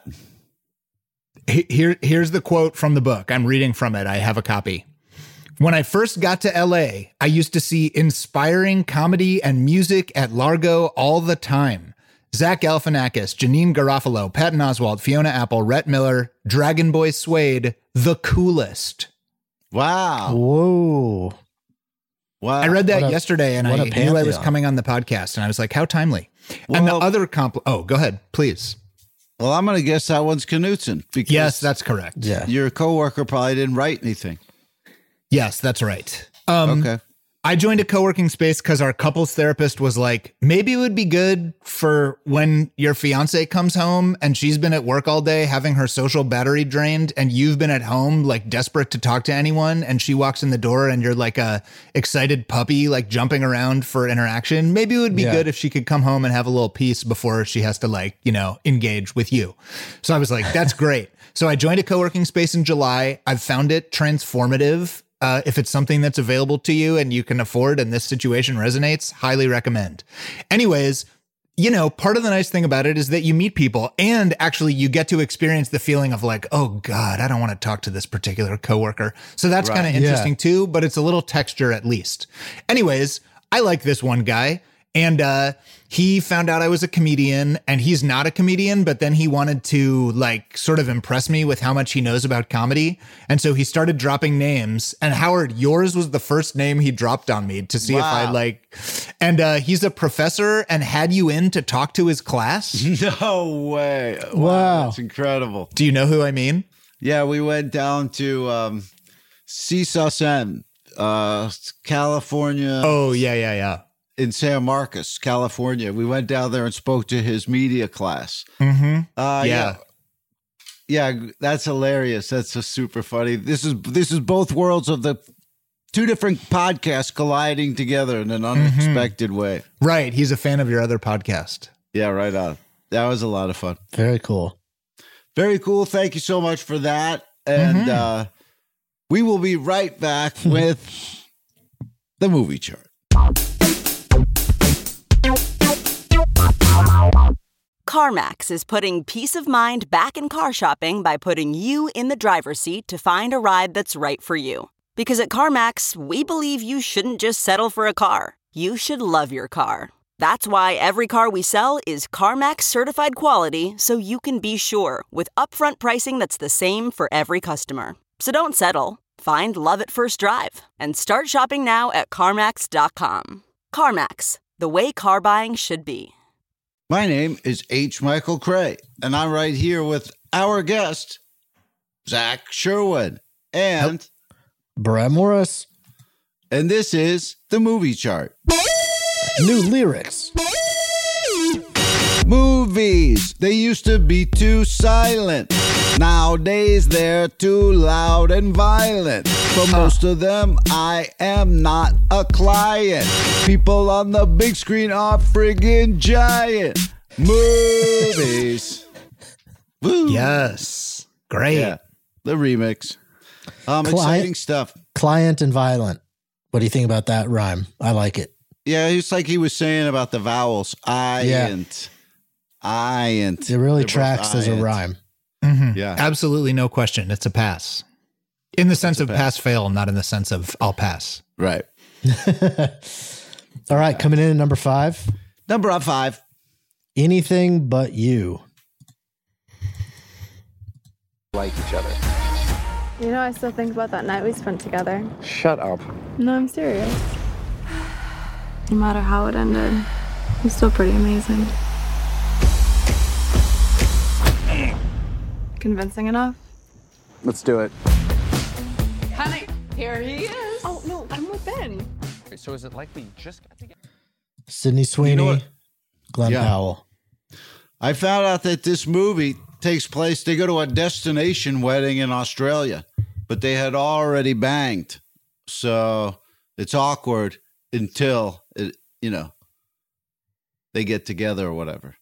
Here's the quote from the book. I'm reading from it. I have a copy. When I first got to LA, I used to see inspiring comedy and music at Largo all the time. Zach Galifianakis, Janine Garofalo, Patton Oswalt, Fiona Apple, Rhett Miller, Dragon Boy Suede, the coolest. Wow. Whoa. Wow. I read that yesterday and I knew I was coming on the podcast and I was like, how timely. Well, and the other go ahead, please. Well, I'm going to guess that one's Knudsen. Yes, that's correct. Yeah. Your coworker probably didn't write anything. Yes, that's right. Okay. I joined a co-working space because our couples therapist was like, maybe it would be good for when your fiance comes home and she's been at work all day having her social battery drained and you've been at home like desperate to talk to anyone and she walks in the door and you're like a excited puppy like jumping around for interaction. Maybe it would be good if she could come home and have a little peace before she has to like, engage with you. So I was like, that's great. So I joined a co-working space in July. I've found it transformative. If it's something that's available to you and you can afford and this situation resonates, highly recommend. Anyways, part of the nice thing about it is that you meet people and actually you get to experience the feeling of like, oh God, I don't want to talk to this particular coworker. So that's kind of interesting too, but it's a little texture at least. Anyways, I like this one guy. And he found out I was a comedian and he's not a comedian, but then he wanted to like sort of impress me with how much he knows about comedy. And so he started dropping names and Howard, yours was the first name he dropped on me to see if I like, and he's a professor and had you in to talk to his class. No way. Wow. That's incredible. Do you know who I mean? Yeah. We went down to Seesaw Sand, California. Oh, yeah. In San Marcos, California. We went down there and spoke to his media class. Mm-hmm. Yeah, that's hilarious. That's just super funny. This is both worlds of the two different podcasts colliding together in an unexpected way. Right. He's a fan of your other podcast. Yeah, right on. That was a lot of fun. Very cool. Very cool. Thank you so much for that. And we will be right back with the movie chart. CarMax is putting peace of mind back in car shopping by putting you in the driver's seat to find a ride that's right for you. Because at CarMax, we believe you shouldn't just settle for a car. You should love your car. That's why every car we sell is CarMax certified quality, so you can be sure with upfront pricing that's the same for every customer. So don't settle. Find love at first drive and start shopping now at CarMax.com. CarMax, the way car buying should be. My name is H. Michael Cray, and I'm right here with our guest, Zach Sherwood, and Brett Morris. And this is the movie chart. New lyrics. Movies, they used to be too silent. Nowadays, they're too loud and violent. For most of them, I am not a client. People on the big screen are friggin' giant. Movies. Woo. Yes. Great. Yeah, the remix. Exciting stuff. Client and violent. What do you think about that rhyme? I like it. Yeah, it's like he was saying about the vowels. It really tracks as a rhyme. Mm-hmm. Yeah. Absolutely no question. It's a pass. In the sense of pass fail, not in the sense of I'll pass. Right. All right, coming in at number 5. Number 5. Anything But You. Like each other. You know, I still think about that night we spent together. Shut up. No, I'm serious. No matter how it ended, it was still pretty amazing. Convincing enough? Let's do it. Honey, here he is. Oh, no, I'm with Ben. So is it like we just got together? Sydney Sweeney, You know what? Glenn Powell. I found out that this movie takes place, they go to a destination wedding in Australia, but they had already banged. So it's awkward until, they get together or whatever.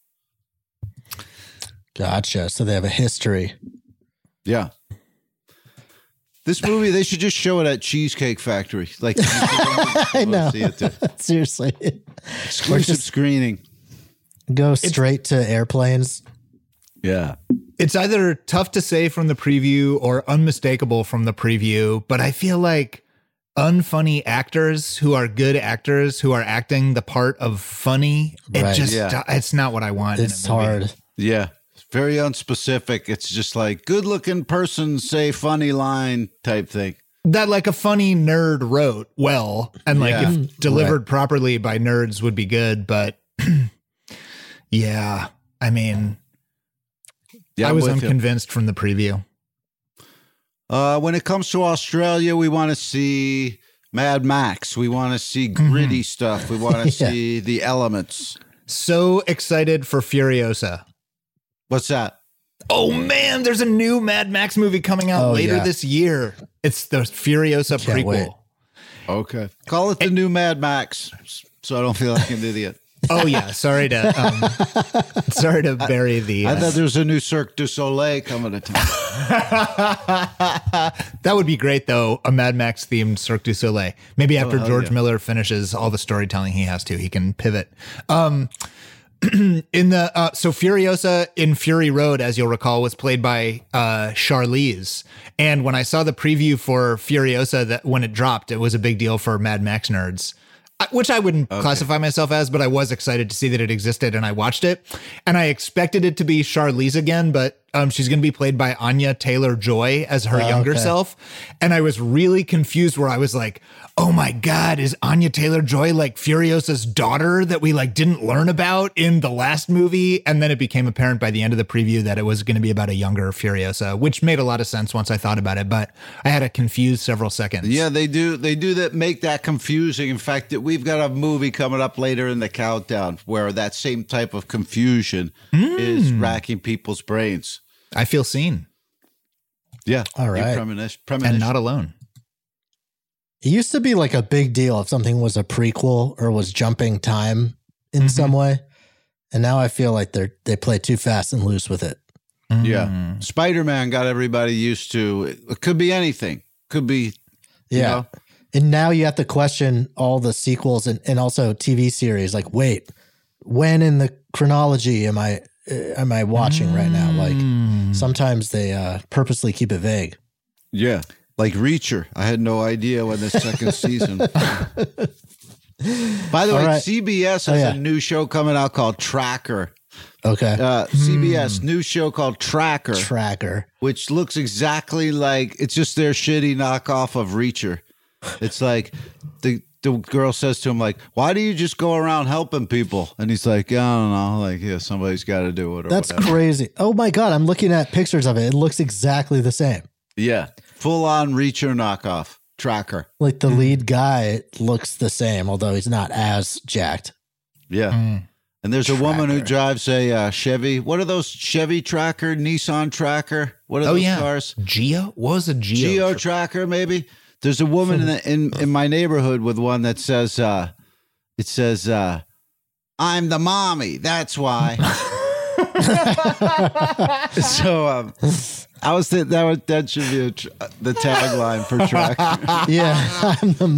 Gotcha. So they have a history. Yeah. This movie, they should just show it at Cheesecake Factory. Like, I know. See it too. Seriously. Exclusive screening. Go straight to airplanes. Yeah. It's either tough to say from the preview or unmistakable from the preview, but I feel like unfunny actors who are good actors who are acting the part of funny, it's not what I want. It's hard. Yeah. It's very unspecific. It's just like good looking person say funny line type thing. That like a funny nerd wrote well, and like if delivered properly by nerds would be good, but yeah, I mean, I was unconvinced from the preview. When it comes to Australia, we want to see Mad Max. We want to see gritty stuff. We want to see the elements. So excited for Furiosa. What's that? Oh man, there's a new Mad Max movie coming out later this year. It's the Furiosa prequel. Wait. Okay. Call it the new Mad Max so I don't feel like an idiot. Oh yeah, sorry to bury the. I thought there was a new Cirque du Soleil coming to town. That would be great though, a Mad Max themed Cirque du Soleil. Maybe after George Miller finishes all the storytelling he has to, he can pivot. In the so Furiosa in Fury Road, as you'll recall, was played by Charlize. And when I saw the preview for Furiosa, that when it dropped, it was a big deal for Mad Max nerds. Which I wouldn't classify myself as, but I was excited to see that it existed, and I watched it. And I expected it to be Charlize again, but she's going to be played by Anya Taylor-Joy as her younger self. And I was really confused where I was like, oh my God, is Anya Taylor-Joy like Furiosa's daughter that we like didn't learn about in the last movie? And then it became apparent by the end of the preview that it was going to be about a younger Furiosa, which made a lot of sense once I thought about it, but I had to confuse several seconds. Yeah, they do that, make that confusing. In fact, we've got a movie coming up later in the countdown where that same type of confusion is racking people's brains. I feel seen. Yeah. All right. Premonition. And not alone. It used to be like a big deal if something was a prequel or was jumping time in some way. And now I feel like they play too fast and loose with it. Yeah. Spider-Man got everybody used to. It could be anything. Could be. You know? And now you have to question all the sequels and also TV series. Like, wait, when in the chronology am I watching right now? Like sometimes they purposely keep it vague. Yeah. Like Reacher. I had no idea when the second season. By the way, CBS has a new show coming out called Tracker. Okay. CBS, new show called Tracker. Tracker. Which looks exactly like, it's just their shitty knockoff of Reacher. It's like the girl says to him, like, why do you just go around helping people? And he's like, I don't know. Like, yeah, somebody's got to do it. Or That's whatever. crazy. Oh my God. I'm looking at pictures of it. It looks exactly the same. Yeah. Full on Reacher knockoff. Tracker. Like the lead guy looks the same, although he's not as jacked. Yeah. And there's a woman who drives a Chevy. What are those? Chevy Tracker, Nissan Tracker? What are those cars? Geo? What was a Geo? Geo Tracker, maybe? There's a woman in my neighborhood with one that says, it says, I'm the mommy. That's why. So I was thinking that should be the tagline for Trek. Yeah, I'm the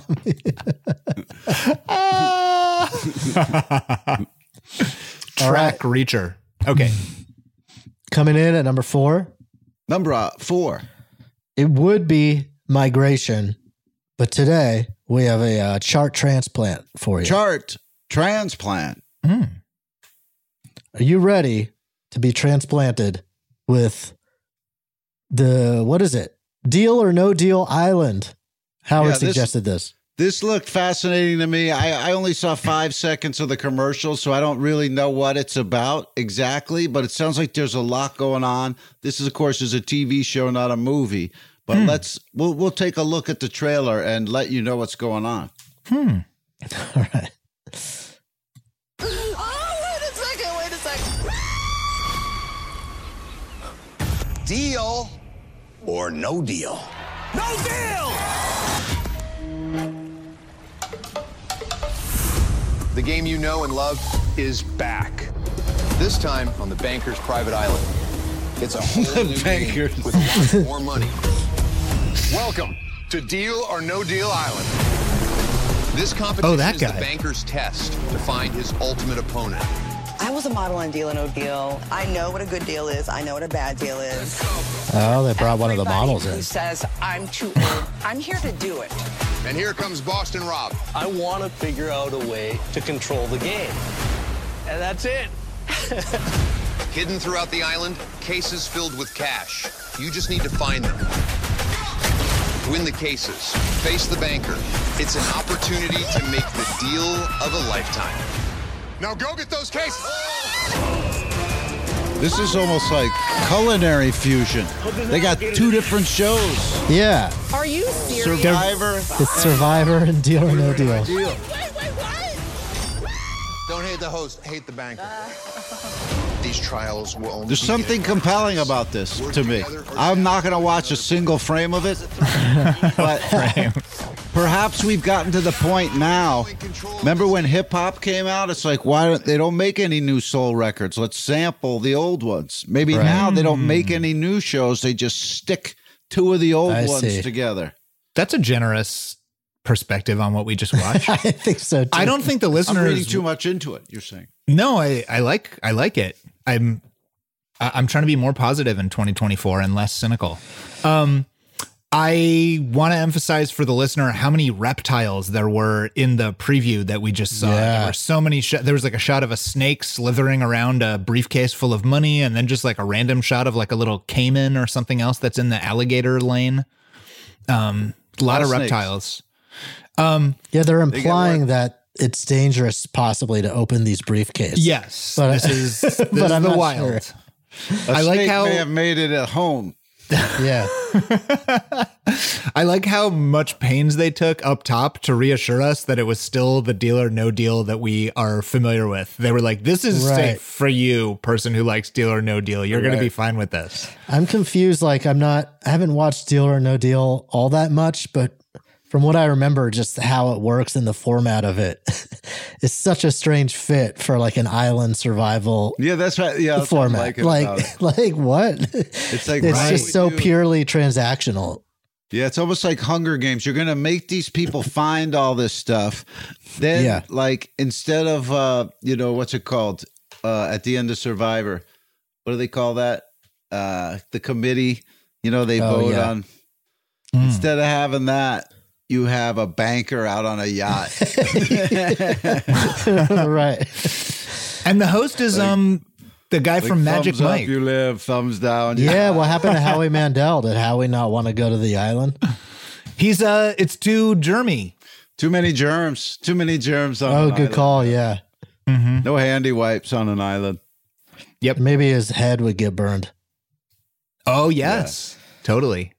mommy. Track Reacher. Okay. Coming in at number 4. Number 4. It would be Migration, but today we have a chart transplant for you. Chart transplant. Are you ready to be transplanted with what is it? Deal or No Deal Island? Howard suggested this. This looked fascinating to me. I only saw 5 seconds of the commercial, so I don't really know what it's about exactly, but it sounds like there's a lot going on. This is, of course, is a TV show, not a movie. But we'll take a look at the trailer and let you know what's going on. All right. Oh, wait a second. Deal or no deal? No deal! The game you know and love is back. This time on the Bankers Private Island. It's a whole new game with a lot more money. Welcome to Deal or No Deal Island. This competition is the banker's test to find his ultimate opponent. I was a model on Deal or No Deal. I know what a good deal is. I know what a bad deal is. Oh, they brought one of the models in. Who says I'm too old? I'm here to do it. And here comes Boston Rob. I want to figure out a way to control the game. And that's it. Hidden throughout the island, cases filled with cash. You just need to find them. Win the cases. Face the banker. It's an opportunity to make the deal of a lifetime. Now go get those cases. This is almost like culinary fusion. They got 2 different shows. Yeah. Are you serious? Survivor. It's Survivor and Deal or No Deal. Don't hate the host, hate the banker. These trials will only. There's something compelling about this to me. I'm not going to watch a single frame of it, but perhaps we've gotten to the point now. Remember when hip hop came out? It's like, why they don't make any new soul records? Let's sample the old ones. Maybe now they don't make any new shows. They just stick 2 of the old ones together. That's a generous perspective on what we just watched. I think so too. I don't think the listeners I'm reading too much into it. You're saying no. I like it. I'm trying to be more positive in 2024 and less cynical. I want to emphasize for the listener how many reptiles there were in the preview that we just saw. Yeah. There were so many. There was like a shot of a snake slithering around a briefcase full of money, and then just like a random shot of like a little caiman or something else that's in the alligator lane. A lot of reptiles. Yeah, they're implying that it's dangerous possibly to open these briefcases. Yes, but this is the wild. Sure. I like how may have made it at home. Yeah. I like how much pains they took up top to reassure us that it was still the Deal or No Deal that we are familiar with. They were like, this is safe for you, person who likes Deal or No Deal. You're going to be fine with this. I'm confused. Like I haven't watched Deal or No Deal all that much, but from what I remember, just how it works in the format of it, it's such a strange fit for like an island survival. Yeah, that's right. Yeah, that's format. Like what? It's like it's just so purely transactional. Yeah, it's almost like Hunger Games. You're going to make these people find all this stuff. Then, like, instead of, what's it called? At the end of Survivor, what do they call that? The committee, they vote on. Instead of having that, you have a banker out on a yacht. Right. And the host is the guy from Magic thumbs Mike. Up, you live, thumbs down. Yeah, what happened to Howie Mandel? Did Howie not want to go to the island? It's too germy. Too many germs. Too many germs on an good island. call, yeah. Mm-hmm. No handy wipes on an island. Yep. Maybe his head would get burned. Oh, yes. Totally.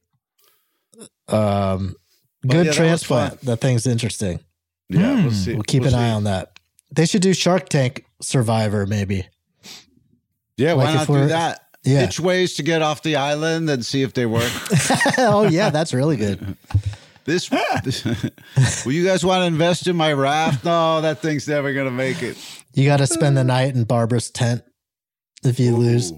Good transplant. That thing's interesting. Yeah, we'll see. We'll keep an eye on that. They should do Shark Tank Survivor, maybe. Yeah, why not do that? Yeah. Pitch ways to get off the island and see if they work. Oh, yeah, that's really good. This will you guys want to invest in my raft? No, that thing's never going to make it. You got to spend the night in Barbara's tent. if you lose.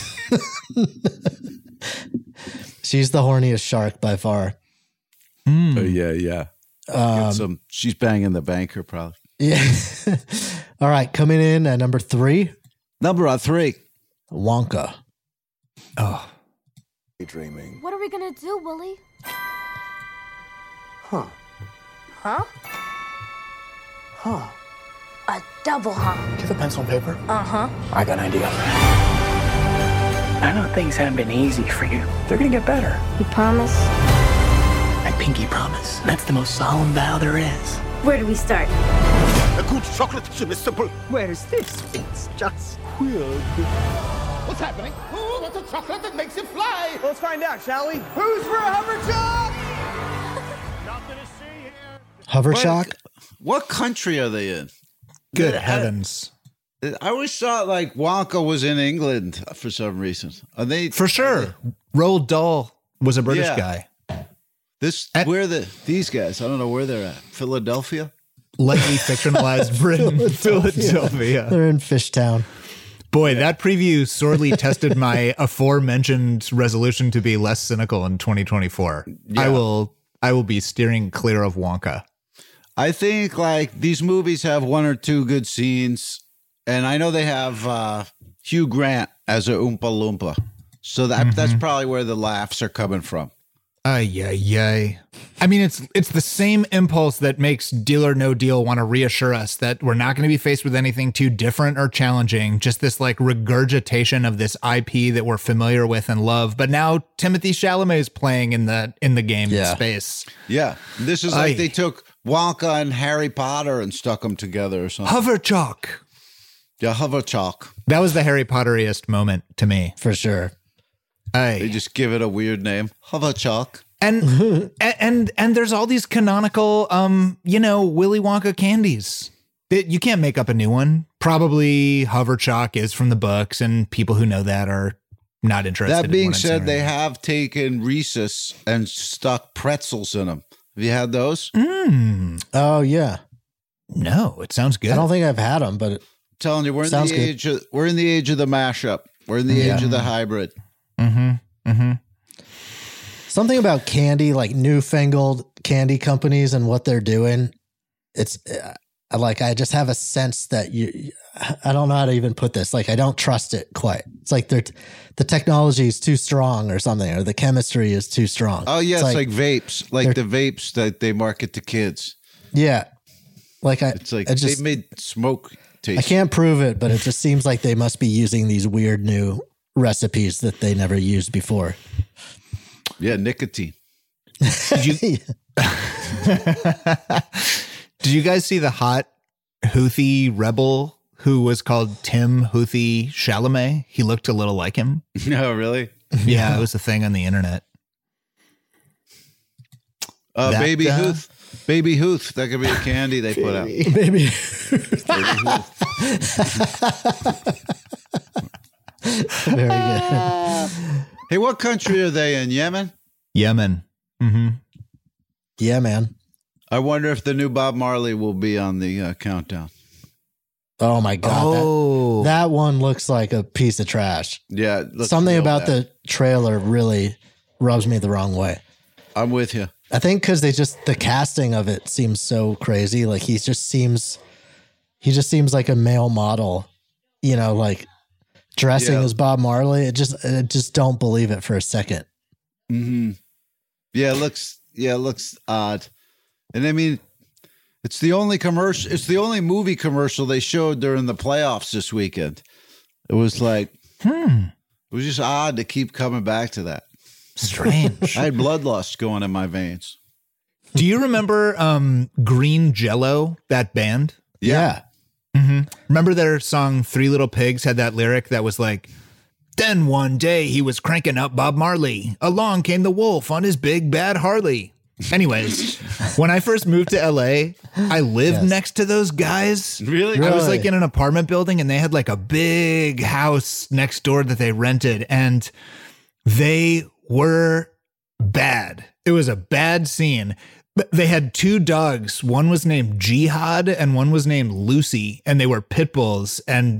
She's the horniest shark by far. Yeah. She's banging the banker, probably. Yeah. All right, coming in at number 3. Number 3. Wonka. Oh. Dreaming. What are we gonna do, Willie? Huh. Huh? Huh. A double huh. Do you have a pencil and paper? Uh-huh. I got an idea. I know things haven't been easy for you. They're gonna get better. You promise? I pinky promise. That's the most solemn vow there is. Where do we start? A good chocolate chip is simple. Where's this? It's just Weird. What's happening? Oh, what's a chocolate that makes it fly? Let's find out, shall we? Who's for Hoverchock? Nothing to see here. Hoverchock? What country are they in? Good heavens. I always thought like Wonka was in England for some reason. Are they For sure. Roald Dahl was a British guy. These guys? I don't know where they're at. Philadelphia? Lightly fictionalized Britain, Philadelphia. They're in Fishtown. Boy, that preview sorely tested my aforementioned resolution to be less cynical in 2024. Yeah. I will be steering clear of Wonka. I think like these movies have 1 or 2 good scenes, and I know they have Hugh Grant as a Oompa Loompa, so that's probably where the laughs are coming from. I mean, it's the same impulse that makes Deal or No Deal want to reassure us that we're not going to be faced with anything too different or challenging. Just this like regurgitation of this IP that we're familiar with and love. But now Timothy Chalamet is playing in the game space. Yeah, this is like they took Wonka and Harry Potter and stuck them together or something. Hoverchock. Yeah, Hoverchock. That was the Harry Potteriest moment to me, for sure. They just give it a weird name, Hoverchock. And there's all these canonical, Willy Wonka candies. You can't make up a new one. Probably Hoverchock is from the books, and people who know that are not interested. That being said, they have taken Reese's and stuck pretzels in them. Have you had those? Oh yeah. No, it sounds good. I don't think I've had them, but I'm telling you, we're in sounds the good. age of the mashup. We're in the age of the hybrid. Something about candy, like newfangled candy companies and what they're doing. It's like I just have a sense that I don't know how to even put this. Like I don't trust it quite. It's like the technology is too strong or something, or the chemistry is too strong. Oh yeah, it's like vapes, like the vapes that they market to kids. Yeah, like they've made smoke taste. I can't prove it, but it just seems like they must be using these weird new recipes that they never used before. Yeah, nicotine. Did you guys see the hot Houthi rebel who was called Tim Houthi Chalamet? He looked a little like him. No, really? Yeah, it was a thing on the internet. Baby Hooth. Baby Hooth. That could be a candy they put out. Baby Very good. Hey, what country are they in? Yemen? Yemen. Mm-hmm. Yeah, man. I wonder if the new Bob Marley will be on the countdown. Oh my God. That one looks like a piece of trash. Yeah. Something about the trailer really rubs me the wrong way. I'm with you. I think because the casting of it seems so crazy. Like he just seems like a male model, like dressing as Bob Marley. I just don't believe it for a second. Mm-hmm. Yeah, it looks odd. And I mean, it's the only movie commercial they showed during the playoffs this weekend. It was like, it was just odd to keep coming back to that. Strange. I had bloodlust going in my veins. Do you remember Green Jello, that band? Yeah. Mm-hmm. Remember their song 3 Little Pigs had that lyric that was like, then one day he was cranking up Bob Marley. Along came the wolf on his big bad Harley. Anyways, when I first moved to LA, I lived next to those guys. Really? I was like in an apartment building and they had like a big house next door that they rented and they were bad. It was a bad scene. They had 2 dogs. One was named Jihad and one was named Lucy, and they were pit bulls. And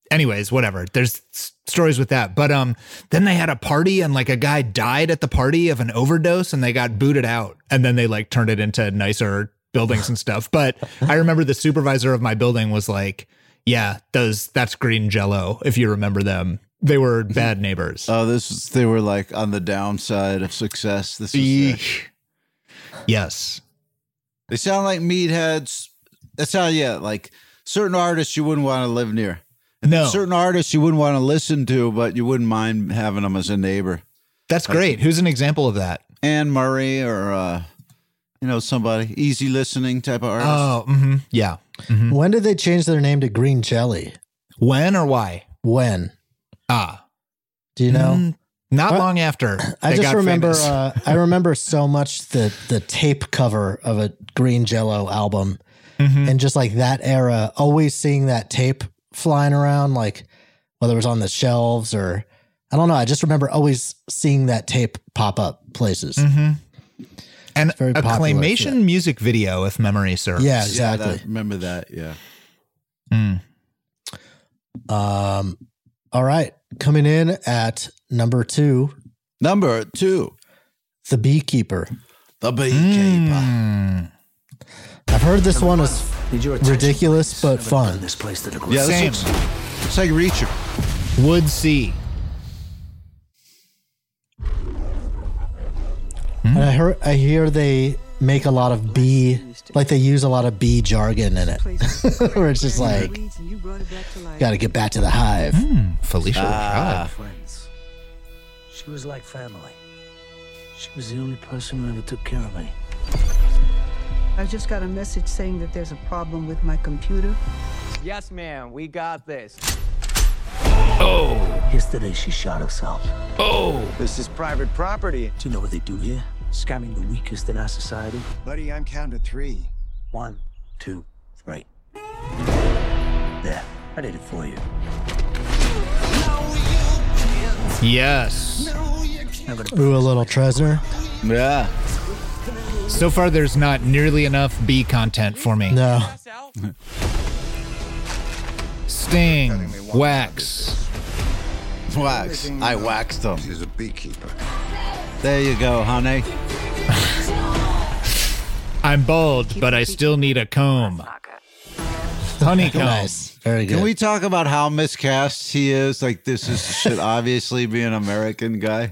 anyways, whatever. There's stories with that. But then they had a party and like a guy died at the party of an overdose and they got booted out. And then they like turned it into nicer buildings and stuff. But I remember the supervisor of my building was like, yeah, that's green Jell-O, if you remember them. They were bad neighbors. Oh, they were like on the downside of success. This is yes. They sound like meatheads. That's how, like certain artists you wouldn't want to live near. No. Certain artists you wouldn't want to listen to, but you wouldn't mind having them as a neighbor. That's great. Who's an example of that? Anne Murray or, somebody. Easy listening type of artist. Oh, yeah. Mm-hmm. When did they change their name to Green Jelly? When or why? When? Do you know? Not long after. I just remember. I remember so much the tape cover of a Green Jell-O album, and just like that era, always seeing that tape flying around, like whether it was on the shelves or I don't know. I just remember always seeing that tape pop up places. Mm-hmm. And a claymation music video, if memory serves. Yeah, exactly. Yeah, remember that? Yeah. All right. Coming in at number 2. Number 2. The Beekeeper. The Beekeeper. I've heard this one is ridiculous but fun. This place to the yeah, same. It's like Reacher. Would see. And I hear they make a lot of bee, like they use a lot of bee jargon in it, where it's just like, got to get back to the hive. Felicia Rashad. Friends. She was like family. She was the only person who ever took care of me. I just got a message saying that there's a problem with my computer. Yes, ma'am, we got this. Oh! Yesterday she shot herself. Oh! This is private property. Do you know what they do here? Scamming the weakest in our society. Buddy, I'm counting to 3. 1, 2, 3. There, I did it for you. Yes. Ooh, a little treasure. Yeah. So far, there's not nearly enough bee content for me. No. Sting, wax. Wax. I waxed them. He's a beekeeper. There you go, honey. I'm bald, but I still need a comb. Honeycomb. Nice. Very good. Can we talk about how miscast he is? Like, this should obviously be an American guy.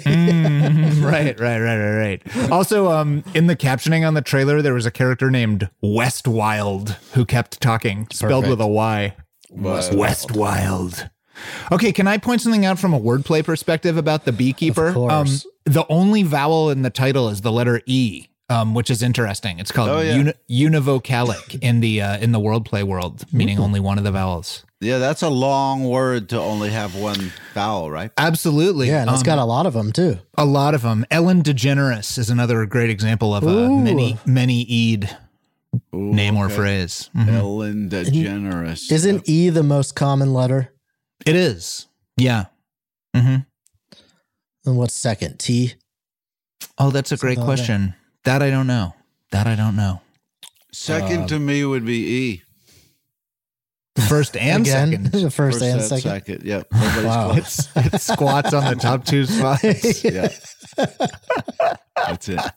Right. Also, in the captioning on the trailer, there was a character named Westwild who kept talking, spelled with a Y. Westwild. Okay, can I point something out from a wordplay perspective about the Beekeeper? Of course. The only vowel in the title is the letter E, which is interesting. It's called univocalic in the wordplay world, meaning only one of the vowels. Yeah, that's a long word to only have one vowel, right? Absolutely. Yeah, and it's got a lot of them, too. A lot of them. Ellen DeGeneres is another great example of a many-E'd name or phrase. Mm-hmm. Ellen DeGeneres. Isn't E the most common letter? It is. Yeah. Mm-hmm. And what's second? T? Oh, that's a great question. That I don't know. Second to me would be E. First and second. The first and second. Yep. Wow. It squats on the top 2 spots. Yeah. That's it.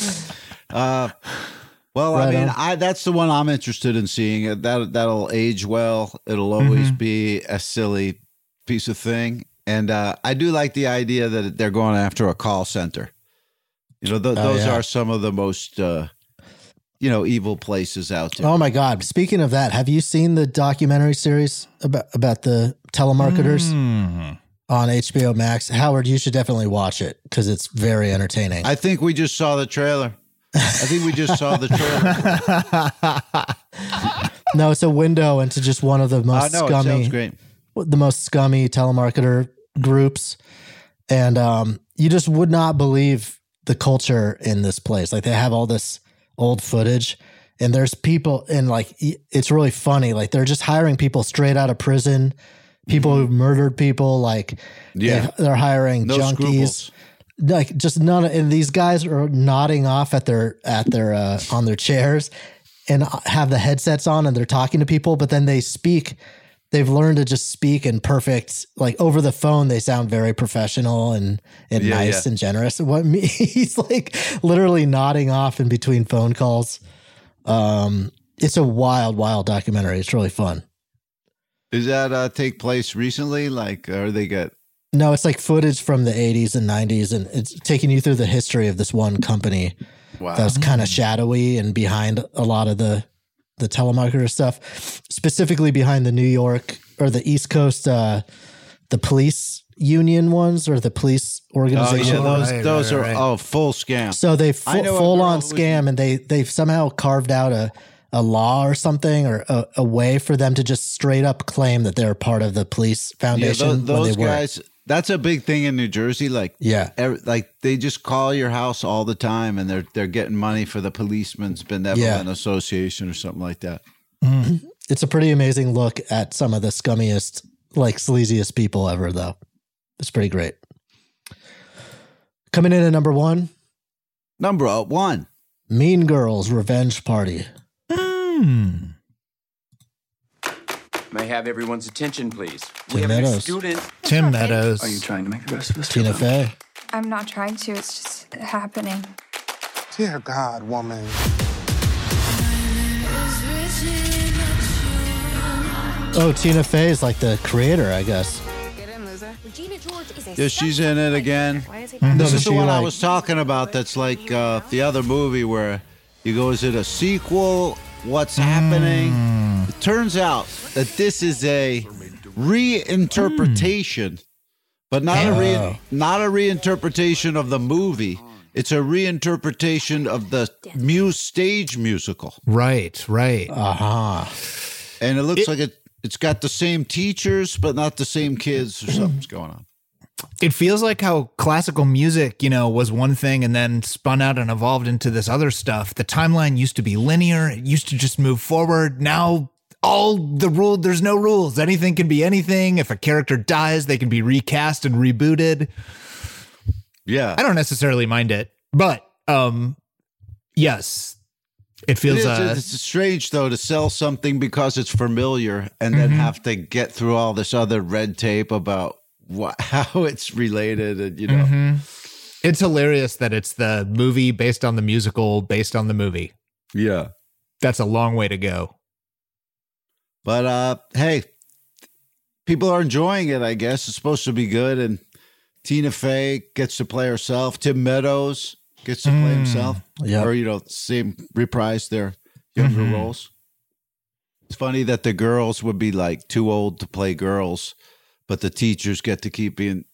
Well, Right I mean, on. that's the one I'm interested in seeing. That'll age well. It'll always be a silly piece of thing. And I do like the idea that they're going after a call center. You know, those are some of the most, evil places out there. Oh, my God. Speaking of that, have you seen the documentary series about the telemarketers on HBO Max? Howard, you should definitely watch it because it's very entertaining. I think we just saw the trailer. No, it's a window into just one of the most It scummy, sounds great. the most scummy telemarketer groups. And you just would not believe the culture in this place. Like, they have all this old footage and there's people, and like, it's really funny. Like, they're just hiring people straight out of prison, people who've murdered people. Like, they're hiring No junkies. scruples. Like, just none. And these guys are nodding off at their on their chairs and have the headsets on, and they're talking to people, but then they speak they've learned to just speak in perfect, like over the phone, they sound very professional and nice and generous. He's like literally nodding off in between phone calls. It's a wild documentary. It's really fun. Does that take place recently? Like, or they get... No, it's like footage from the 80s and 90s, and it's taking you through the history of this one company that was kind of shadowy and behind a lot of the telemarketer stuff, specifically behind the New York or the East Coast, the police union ones or the police organization. Those are full scam. So they full on scam, and they've somehow carved out a law or something, or a way for them to just straight up claim that they're part of the police foundation. Yeah, those guys, that's a big thing in New Jersey. Like, like they just call your house all the time, and they're getting money for the Policemen's Benevolent Association or something like that. Mm-hmm. It's a pretty amazing look at some of the scummiest, like sleaziest people ever, though. It's pretty great. Coming in at number one. Mean Girls Revenge Party. May I have everyone's attention, please? We have a new student. Tim Meadows. Are you trying to make the rest of us Tina Fey. I'm not trying to. It's just happening. Dear God, woman. Oh, Tina Fey is like the creator, I guess. Yeah, she's in it again. This is the one I was talking about. That's like the other movie where you go, is it a sequel? What's happening? It turns out that this is a reinterpretation, but not a reinterpretation of the movie. It's a reinterpretation of the stage musical. Right. Uh-huh. And it looks like it's got the same teachers, but not the same kids, or something's going on. It feels like how classical music, was one thing and then spun out and evolved into this other stuff. The timeline used to be linear. It used to just move forward. Now there's no rules. Anything can be anything. If a character dies, they can be recast and rebooted. Yeah. I don't necessarily mind it, but yes, it feels... It's strange, though, to sell something because it's familiar and then have to get through all this other red tape about how it's related, and it's hilarious that it's the movie based on the musical based on the movie. Yeah, that's a long way to go. But hey, people are enjoying it. I guess it's supposed to be good, and Tina Fey gets to play herself. Tim Meadows gets to play himself. Yeah, or same reprise their younger roles. It's funny that the girls would be like too old to play girls, but the teachers get to keep being...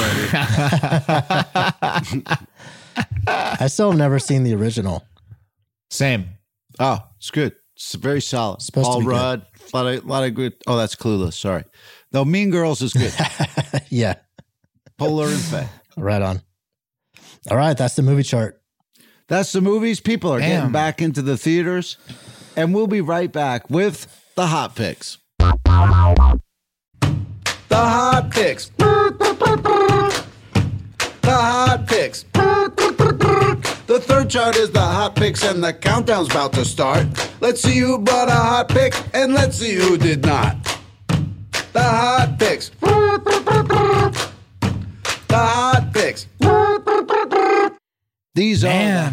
I still have never seen the original. Same. Oh, it's good. It's very solid. Paul Rudd, a lot of good... Oh, that's Clueless. Sorry. No, Mean Girls is good. Yeah. Polar and Faye. Right on. All right, that's the movie chart. That's the movies. People are getting back into the theaters, and we'll be right back with the Hot Picks. The Hot Picks. The Hot Picks. The third chart is the Hot Picks, and the countdown's about to start. Let's see who brought a hot pick, and let's see who did not. The Hot Picks. The Hot Picks. These are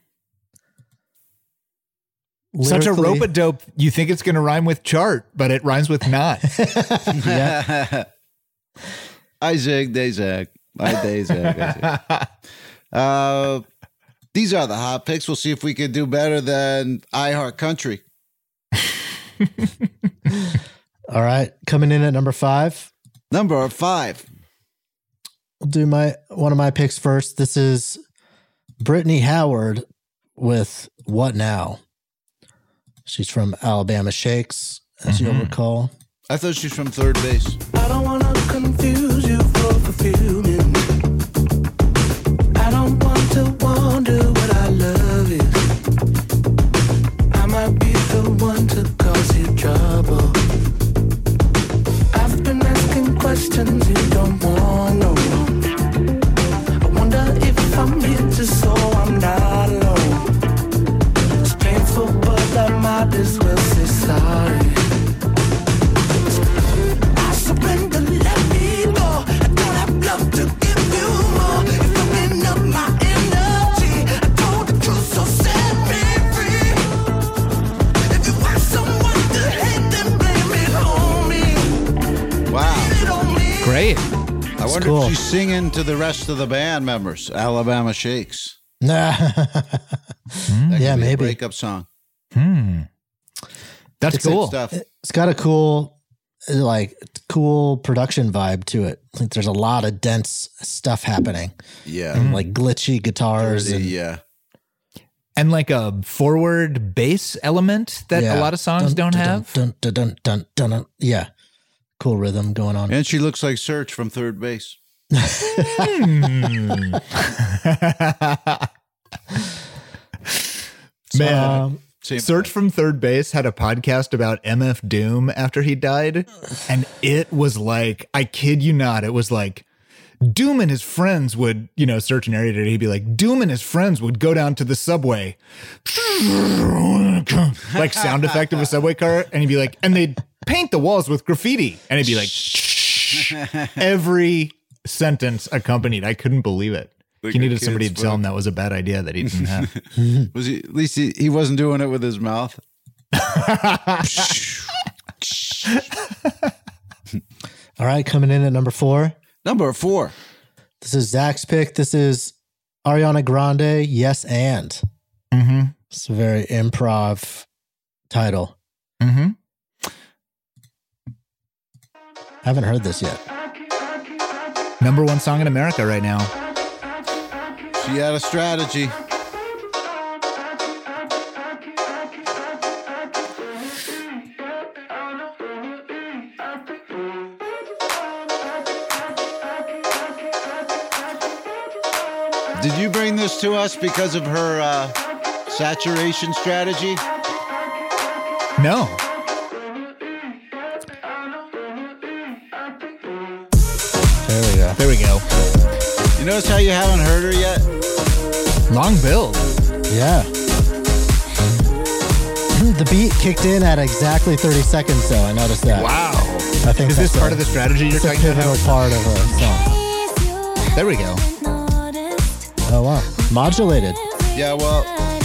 such a rope-a-dope. You think it's going to rhyme with chart, but it rhymes with not. Yeah. I zig, they zag. They zag. These are the Hot Picks. We'll see if we can do better than iHeart Country. All right. Coming in at number 5. Number 5. We'll do one of my picks first. This is Brittany Howard with What Now? She's from Alabama Shakes, as you'll recall. I thought she's from Third Base. I don't want to confuse you for fulfillment. I don't want to wonder what I love is. I might be the one to cause you trouble. I've been asking questions you don't want to know. I wonder if I'm here just so I'm not alone. It's painful, but I might as well say sorry. great. I wonder if she's singing to the rest of the band members. Alabama Shakes. Yeah, maybe a breakup song. That's cool. Stuff. It's got a cool production vibe to it. Like there's a lot of dense stuff happening. Yeah, and like glitchy guitars. And like a forward bass element that a lot of songs don't have. Yeah. Cool rhythm going on. And she looks like Search from Third Base. Man, Search from Third Base had a podcast about MF Doom after he died. And it was like, I kid you not, it was like, Doom and his friends would, Search narrated it. He'd be like, Doom and his friends would go down to the subway, like sound effect of a subway car. And he'd be like, and they'd paint the walls with graffiti. And he'd be like, every sentence accompanied. I couldn't believe it. He needed somebody to tell him that was a bad idea that he didn't have. Was he? At least he wasn't doing it with his mouth. All right, coming in at number 4. Number 4. This is Zach's pick. This is Ariana Grande, Yes and. Mm-hmm. It's a very improv title. Mm-hmm. Haven't heard this yet. Number 1 song in America right now. She had a strategy. Did you bring this to us because of her saturation strategy? No. There we go. You notice how you haven't heard her yet? Long build. Yeah. The beat kicked in at exactly 30 seconds, though. I noticed that. Wow. I think is this part of the strategy you're talking about? It's a pivotal part of a song. There we go. Oh, wow. Modulated. Yeah, well.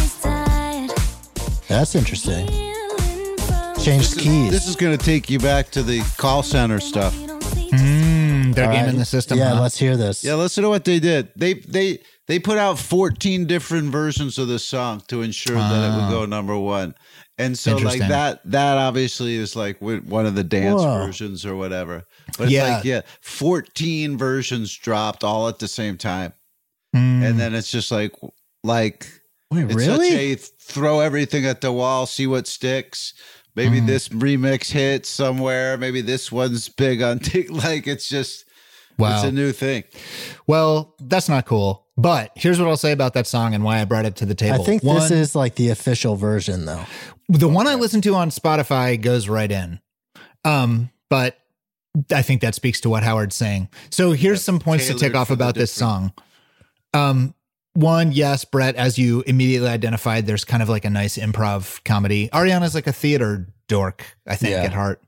That's interesting. Changed keys. This is going to take you back to the call center stuff. They're gaming the system. Yeah, let's hear this. Yeah, listen to what they did. They put out 14 different versions of this song to ensure that it would go number 1. And so like that obviously is like one of the dance versions or whatever. But it's like 14 versions dropped all at the same time. And then it's just like wait, it's really? such a throw everything at the wall, see what sticks. Maybe this remix hits somewhere. Maybe this one's big on TikTok. Like it's just, it's a new thing. Well, that's not cool. But here's what I'll say about that song and why I brought it to the table. I think this is like the official version, though. The one I listened to on Spotify goes right in. But I think that speaks to what Howard's saying. So here's some points to tick off about this song. One, yes, Brett, as you immediately identified, there's kind of like a nice improv comedy. Ariana's like a theater dork, I think, at heart.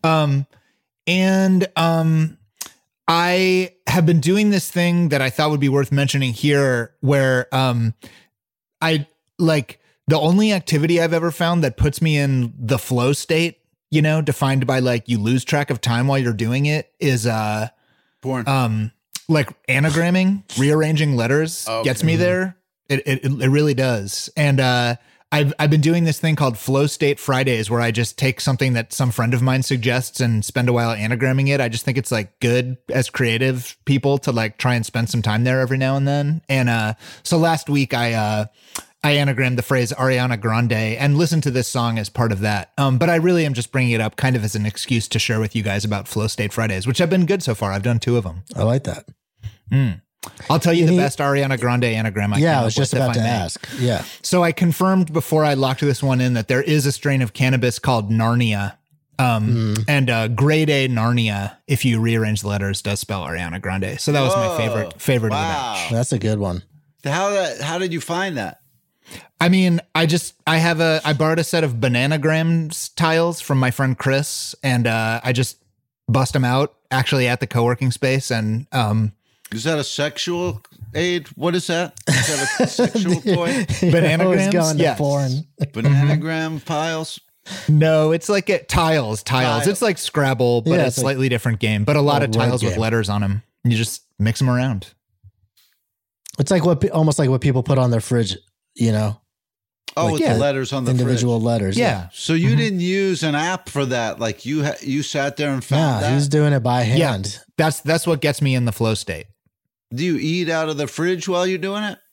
I have been doing this thing that I thought would be worth mentioning here where I like the only activity I've ever found that puts me in the flow state, defined by like you lose track of time while you're doing it is porn. Like anagramming, rearranging letters gets me there. It really does. And I've been doing this thing called Flow State Fridays where I just take something that some friend of mine suggests and spend a while anagramming it. I just think it's like good as creative people to like try and spend some time there every now and then. And so last week I anagrammed the phrase Ariana Grande and listened to this song as part of that. But I really am just bringing it up kind of as an excuse to share with you guys about Flow State Fridays, which have been good so far. I've done 2 of them. I like that. I'll tell you the best Ariana Grande anagram I I was just about to ask. Yeah. So I confirmed before I locked this one in that there is a strain of cannabis called Narnia. And grade A Narnia, if you rearrange the letters, does spell Ariana Grande. So that was my favorite of the batch. That's a good one. How did you find that? I mean, I borrowed a set of Bananagrams tiles from my friend Chris, and I just bust them out actually at the co-working space. And is that a sexual aid? What is that? Is that a sexual toy? Bananagrams? Going to porn. Bananagram piles? No, it's like tiles. Tile. It's like Scrabble, but Yeah, a it's slightly different game. But a lot of word tiles with game. letters on them. You just mix them around. It's like almost like what people put on their fridge, you know? Oh, Like, with the letters on the individual fridge. letters. Yeah. So you didn't use an app for that? Like you sat there and found that? He was doing it by hand. Yeah, that's what gets me in the flow state. Do you eat out of the fridge while you're doing it?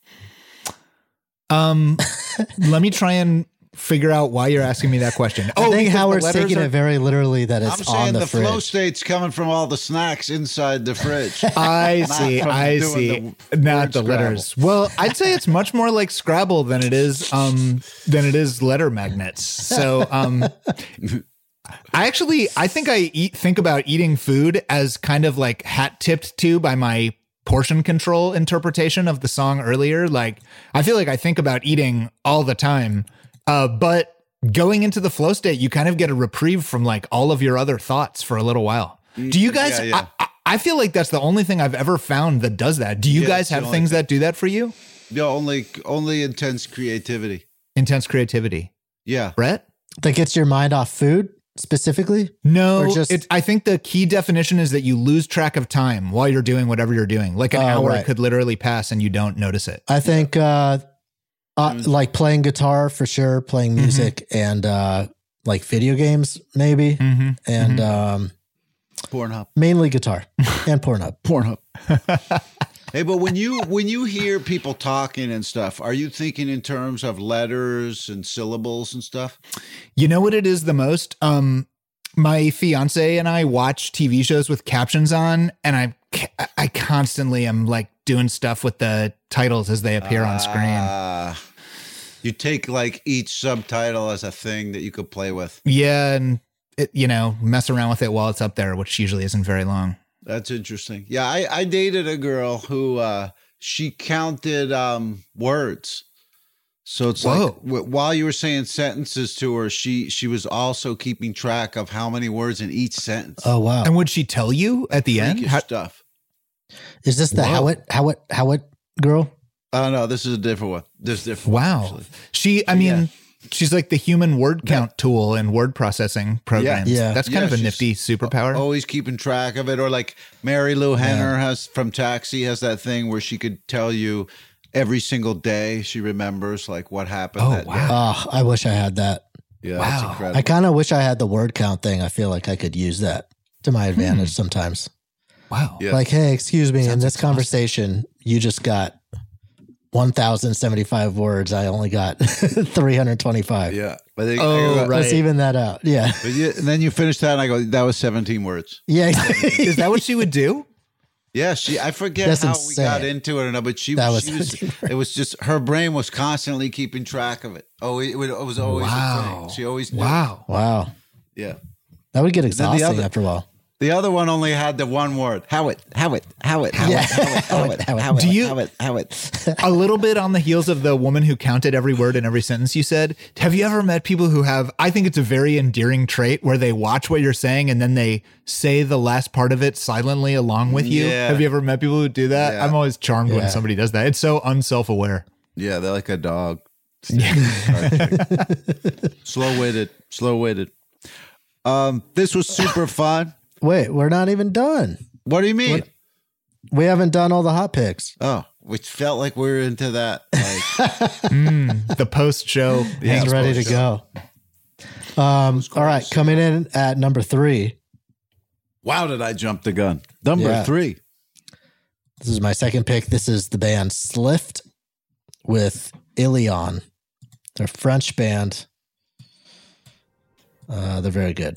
Let me try and figure out why you're asking me that question. I think because Howard's the letters taking are- it very literally that it's I'm saying on the flow fridge. state's coming from all the snacks inside the fridge. I Not see. from I doing see. the Not word the Scrabble. letters. Well, I'd say it's much more like Scrabble than it is letter magnets. So, I think I think about eating food as kind of like hat tipped to by my portion control interpretation of the song earlier. Like, I feel like I think about eating all the time, but going into the flow state, you kind of get a reprieve from like all of your other thoughts for a little while. Do you guys? Yeah. I feel like that's the only thing I've ever found that does that. Do you guys it's the have only things thing. that do that for you? Yeah, only intense creativity. Intense creativity. Yeah. Brett? That gets your mind off food specifically? No, Or just- I think the key definition is that you lose track of time while you're doing whatever you're doing. Like an hour right. could literally pass and you don't notice it. I think like playing guitar for sure, playing music and like video games maybe. And Pornhub. mainly guitar and Pornhub. Hey, but when you hear people talking and stuff, are you thinking in terms of letters and syllables and stuff? You know what it is the most? My fiance and I watch TV shows with captions on, and I constantly am like doing stuff with the titles as they appear on screen. You take like each subtitle as a thing that you could play with. Yeah, and mess around with it while it's up there, which usually isn't very long. That's interesting. Yeah, I dated a girl who she counted words. So it's like while you were saying sentences to her, she was also keeping track of how many words in each sentence. Oh wow! And would she tell you at the end? Freakish stuff. Is this the how it girl? Oh no, this is a different one. This is different. Wow. One, actually. She's like the human word count tool in word processing programs. Yeah. That's kind of a she's nifty superpower. Always keeping track of it. Or like Mary Lou Henner has from Taxi has that thing where she could tell you every single day she remembers like what happened that day. Oh, I wish I had that. Yeah, that's incredible. I kind of wish I had the word count thing. I feel like I could use that to my advantage sometimes. Wow. Yeah. Like, hey, excuse me, in this conversation, you just got 1,075 words. I only got 325. Yeah. But they, Let's even that out. Yeah. But and then you finish that and I go, that was 17 words. Yeah. Is that what she would do? Yeah, I forget That's how insane. we got into it or not, but she was it was just her brain was constantly keeping track of it. Oh, it was always a thing. She always knew. Wow. Yeah. That would get then the exhausting other- after a while. The other one only had the one word. How it. Do you a little bit on the heels of the woman who counted every word in every sentence you said? Have you ever met people who have, I think it's a very endearing trait where they watch what you're saying and then they say the last part of it silently along with you? Yeah. Have you ever met people who do that? Yeah. I'm always charmed Yeah. when somebody does that. It's so unself-aware. Yeah, they're like a dog. Slow-witted. This was super fun. Wait, we're not even done. What do you mean? We haven't done all the hot picks. Oh, which felt like we were into that. Like, The post-show. He's ready to go. All right, coming in at number 3. wow, did I jump the gun? Number 3. This is my second pick. This is the band Slift with Ilion. They're a French band. They're very good.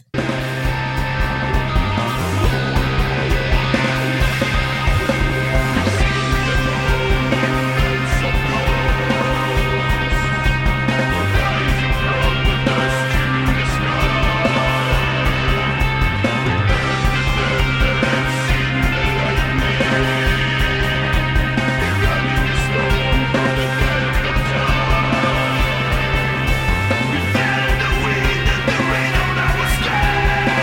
We'll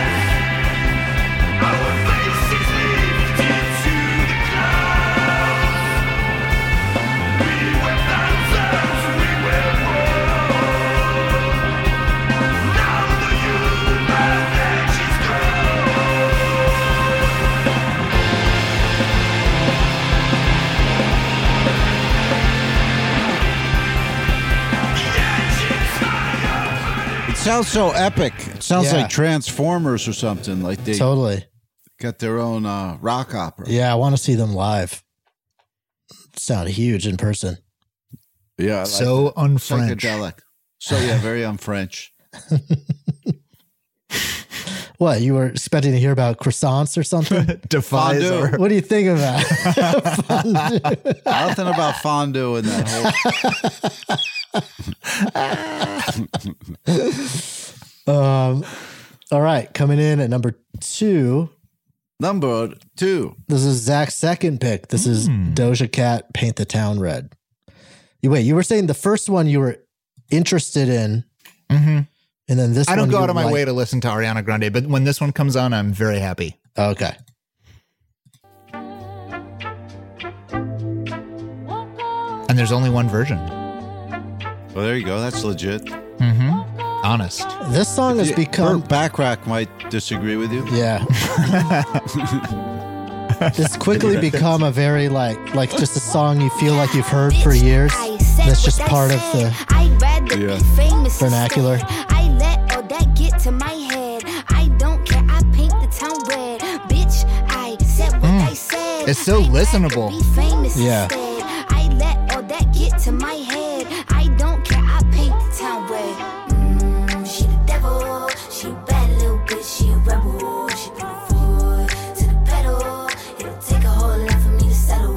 sounds so epic. It sounds like Transformers or something. Like they totally got their own rock opera. Yeah, I want to see them live. Sound huge in person. Yeah, so un-French. Psychedelic. So very un-French. What, you were expecting to hear about croissants or something? Defies our... What do you think of that? Nothing about fondue in that whole. All right, coming in at number 2. Number 2. This is Zach's second pick. This is Doja Cat, Paint the Town Red. You were saying the first one you were interested in. Mm-hmm. And then this I don't one go out of my way to listen to Ariana Grande, but when this one comes on, I'm very happy. Okay. And there's only one version. Well, there you go. That's legit. Mm-hmm. Honest. This song has become... Burt Bacharach might disagree with you. Yeah. It's quickly become a very, like just a song you feel like you've heard for years. That's just part of the vernacular. I let all that get to my head. I don't care. I paint the town red. Bitch, I said what I said. It's so listenable. Yeah. I let all that get to my head. I don't care. I paint the town red. She the devil. She a bad little bitch. She a rebel. She put her foot to the pedal. It'll take a whole lot for me to settle.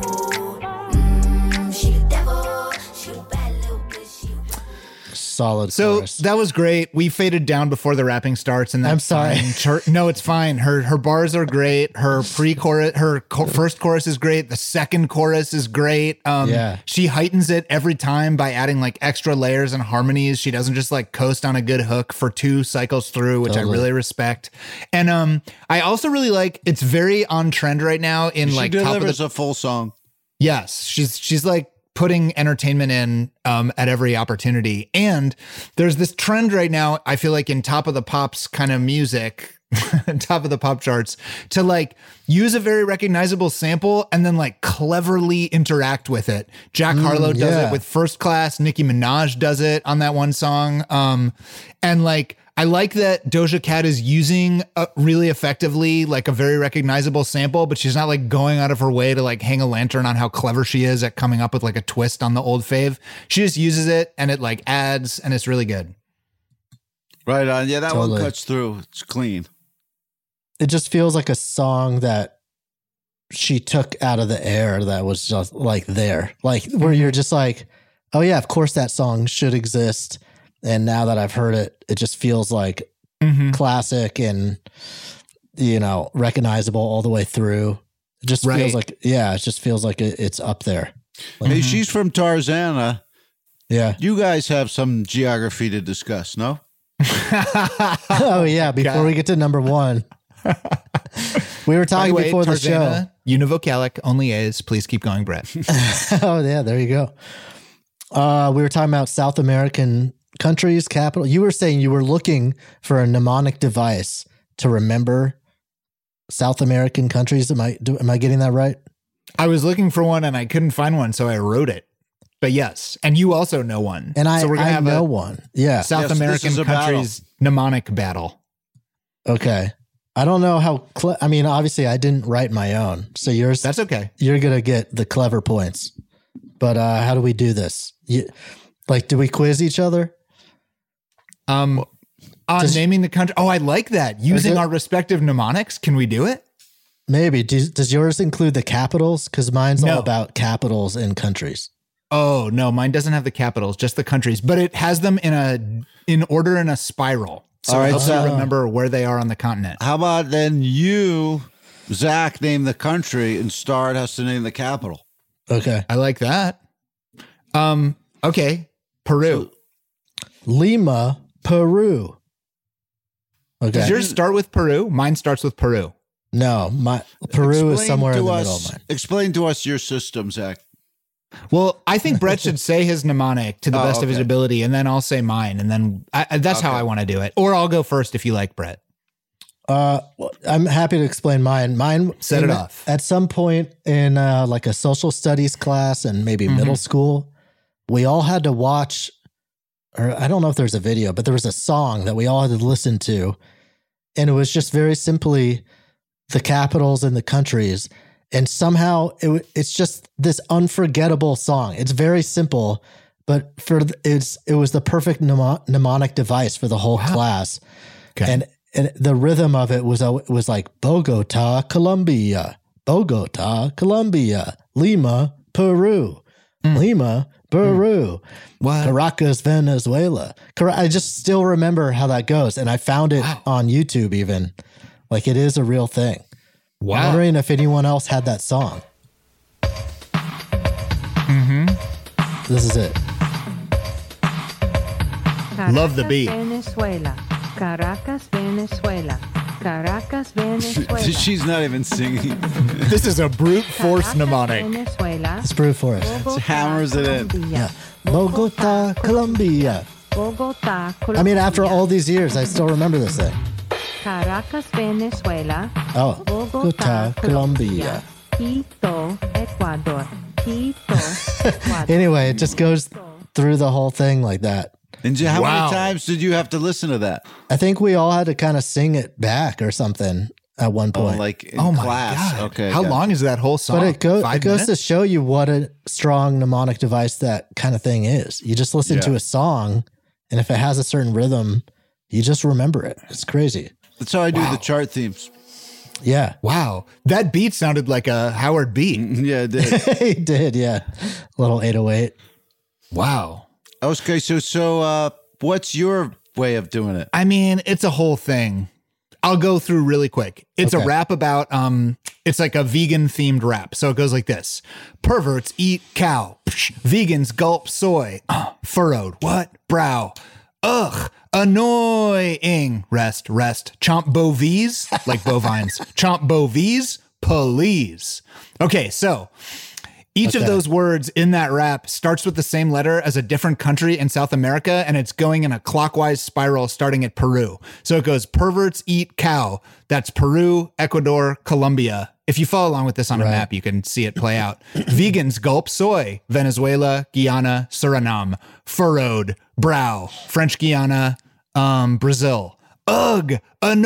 She the devil. She a bad little bitch. Solid. So chorus. that was great. We faded down before the rapping starts, and that's I'm sorry. fine. No, it's fine. Her bars are great. Her pre-chorus, first chorus is great. The second chorus is great. She heightens it every time by adding like extra layers and harmonies. She doesn't just like coast on a good hook for 2 cycles through, which I really respect. And I also really like. It's very on trend right now. She delivers a full song. Yes, she's like putting entertainment in at every opportunity. And there's this trend right now, I feel like in Top of the Pops kind of music, Top of the Pop charts, to like use a very recognizable sample and then like cleverly interact with it. Jack Harlow does it with First Class. Nicki Minaj does it on that one song. And like, I like that Doja Cat is using really effectively like a very recognizable sample, but she's not like going out of her way to like hang a lantern on how clever she is at coming up with like a twist on the old fave. She just uses it and it like adds, and it's really good. Right on. Yeah, that one cuts through. It's clean. It just feels like a song that she took out of the air that was just like there, like where you're just like, oh yeah, of course that song should exist. And now that I've heard it, it just feels like classic and, recognizable all the way through. It just feels like, it just feels like it's up there. Like, hey, she's from Tarzana. Yeah. You guys have some geography to discuss, no? Oh, yeah. Before we get to number 1. We were talking before the show. Univocalic only is. Please keep going, Brett. Oh, yeah. There you go. We were talking about South American countries, capital. You were saying you were looking for a mnemonic device to remember South American countries. Am I getting that right? I was looking for one and I couldn't find one, so I wrote it. But yes, and you also know one. And so we're gonna have know one. Yeah. South American countries mnemonic battle. Okay. I don't know how, obviously I didn't write my own. So yours, that's okay. You're going to get the clever points. But how do we do this? Do we quiz each other? Naming the country. Oh, I like that. Using our respective mnemonics. Can we do it? Maybe. Does yours include the capitals? Because mine's all about capitals and countries. Oh, no, mine doesn't have the capitals, just the countries, but it has them in order in a spiral. So it helps you remember where they are on the continent. How about then you, Zach, name the country and Start has to name the capital. Okay. I like that. Okay. Peru. Lima, Peru. Okay. Does yours start with Peru? Mine starts with Peru. No, Peru is somewhere in the middle of mine. Explain to us your system, Zach. Well, I think Brett should say his mnemonic to the best of his ability, and then I'll say mine, and then that's how I want to do it. Or I'll go first if you like, Brett. I'm happy to explain mine. Mine set it off. At some point in like a social studies class and maybe middle school, we all had to watch or I don't know if there's a video, but there was a song that we all had to listen to. And it was just very simply the capitals and the countries. And somehow it's just this unforgettable song. It's very simple, but it was the perfect mnemonic device for the whole class. Okay. And the rhythm of it was like Bogota, Colombia, Bogota, Colombia, Lima, Peru, Lima, Peru, Caracas, Venezuela. I just still remember how that goes. And I found it on YouTube even. Like it is a real thing. Wow. I'm wondering if anyone else had that song. Mm-hmm. This is it. Love the beat. Venezuela. Caracas, Venezuela. Caracas, Venezuela. She's not even singing. This is a brute force mnemonic. Venezuela. It's brute force. It hammers it in. Yeah. Bogota, Colombia. Bogota, Colombia. I mean, after all these years, I still remember this thing. Caracas, Venezuela. Oh, Bogota, Colombia. Quito, Ecuador. Quito, Ecuador. Anyway, it just goes through the whole thing like that. And how many times did you have to listen to that? I think we all had to kind of sing it back or something at one point. Like in class. God. Okay. How long is that whole song? But it goes to show you what a strong mnemonic device that kind of thing is. You just listen to a song, and if it has a certain rhythm, you just remember it. It's crazy. That's how I do the chart themes. Yeah. Wow. That beat sounded like a Howard beat. Yeah, it did. It did, yeah. Little 808. Wow. Okay, so what's your way of doing it? I mean, it's a whole thing. I'll go through really quick. It's a rap about, it's like a vegan themed rap. So it goes like this. Perverts eat cow. Psh, vegans gulp soy. Furrowed. What? Brow. Ugh. Annoying. Rest. Chomp bovies. Like bovines. Chomp bovies. Please. Okay, so each of those words in that rap starts with the same letter as a different country in South America, and it's going in a clockwise spiral starting at Peru. So it goes, perverts eat cow. That's Peru, Ecuador, Colombia. If you follow along with this on a map, you can see it play out. Vegans gulp soy. Venezuela, Guyana, Suriname. Furrowed, brow. French Guiana, Brazil. Ugh,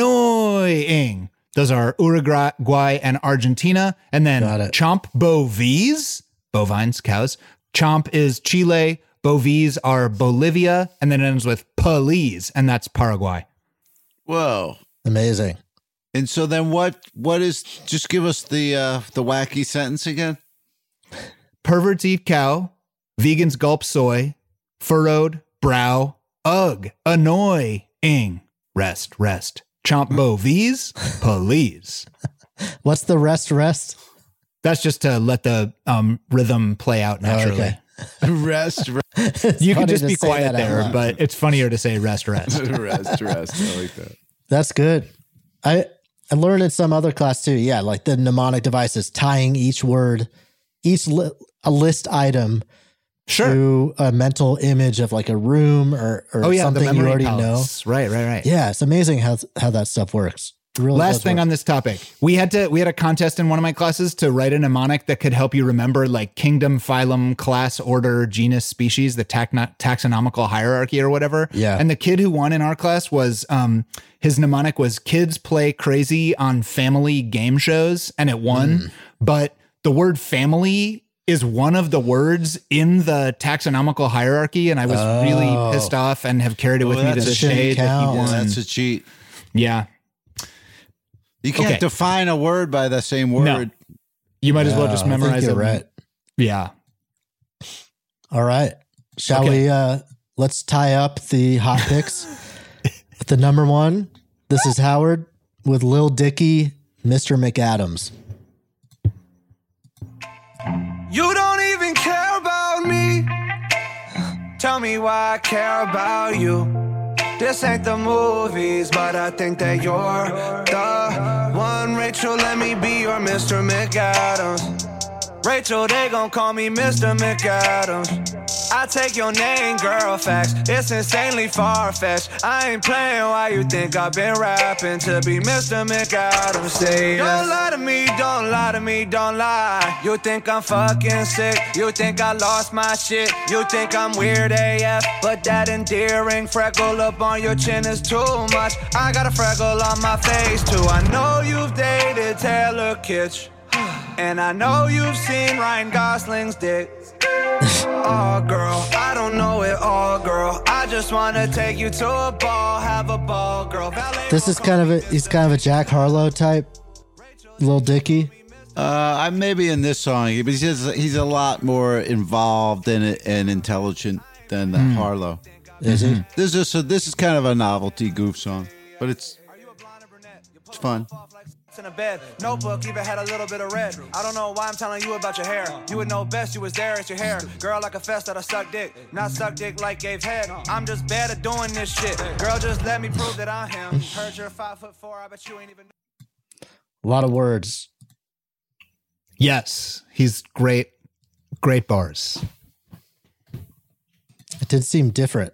annoying. Those are Uruguay and Argentina. And then chomp bovies, bovines, cows. Chomp is Chile. Bovies are Bolivia. And then it ends with please, and that's Paraguay. Whoa. Amazing. And so then what is, just give us the wacky sentence again. Perverts eat cow. Vegans gulp soy. Furrowed, brow. Ugh, annoying. Rest. Chomp bovies, please. What's the rest? That's just to let the rhythm play out naturally. Oh, okay. Rest. You can just be quiet there, but it's funnier to say rest. Rest. I like that. That's good. I learned in some other class too. Yeah, like the mnemonic device is tying each word, a list item to a mental image of like a room or something you already know. Right. Yeah, it's amazing how that stuff works. Really Last thing on this topic. We had a contest in one of my classes to write a mnemonic that could help you remember like kingdom, phylum, class, order, genus, species, the taxonomical hierarchy or whatever. Yeah. And the kid who won in our class was his mnemonic was kids play crazy on family game shows, and it won. But the word family is one of the words in the taxonomical hierarchy, and I was really pissed off and have carried it with me to this day that he won. That's a cheat. Yeah. You can't define a word by the same word. No. You might as well just memorize it. Right. Yeah. All right. Shall we let's tie up the hot picks with the number one. This is Howard with Lil Dicky, Mr. McAdams. You don't even care about me. Tell me why I care about you. This ain't the movies, but I think that you're the one. Rachel, let me be your Mr. McAdams. Rachel, they gon' call me Mr. McAdams. I take your name, girl, facts. It's insanely far-fetched. I ain't playing why you think I've been rapping to be Mr. McAdams. Say don't lie to me, don't lie to me, don't lie. You think I'm fucking sick, you think I lost my shit, you think I'm weird AF, but that endearing freckle up on your chin is too much. I got a freckle on my face too. I know you've dated Taylor Kitsch, and I know you've seen Ryan Gosling's dick. Oh girl, I don't know it all, girl. I just wanna take you to a ball, have a ball, girl. This is he's kind of a Jack Harlow type, Lil Dicky. I'm maybe in this song, but he's a lot more involved and intelligent than Harlow. Is he? This is kind of a novelty goof song, but it's fun. In a bed, notebook even had a little bit of red. I don't know why I'm telling you about your hair. You would know best, you was there, it's your hair. Girl, like a fest that I suck dick, not suck dick like gave head. I'm just bad at doing this shit. Girl, just let me prove that I am. Heard you're 5'4", I bet you ain't even. A lot of words. Yes, he's great bars. It did seem different.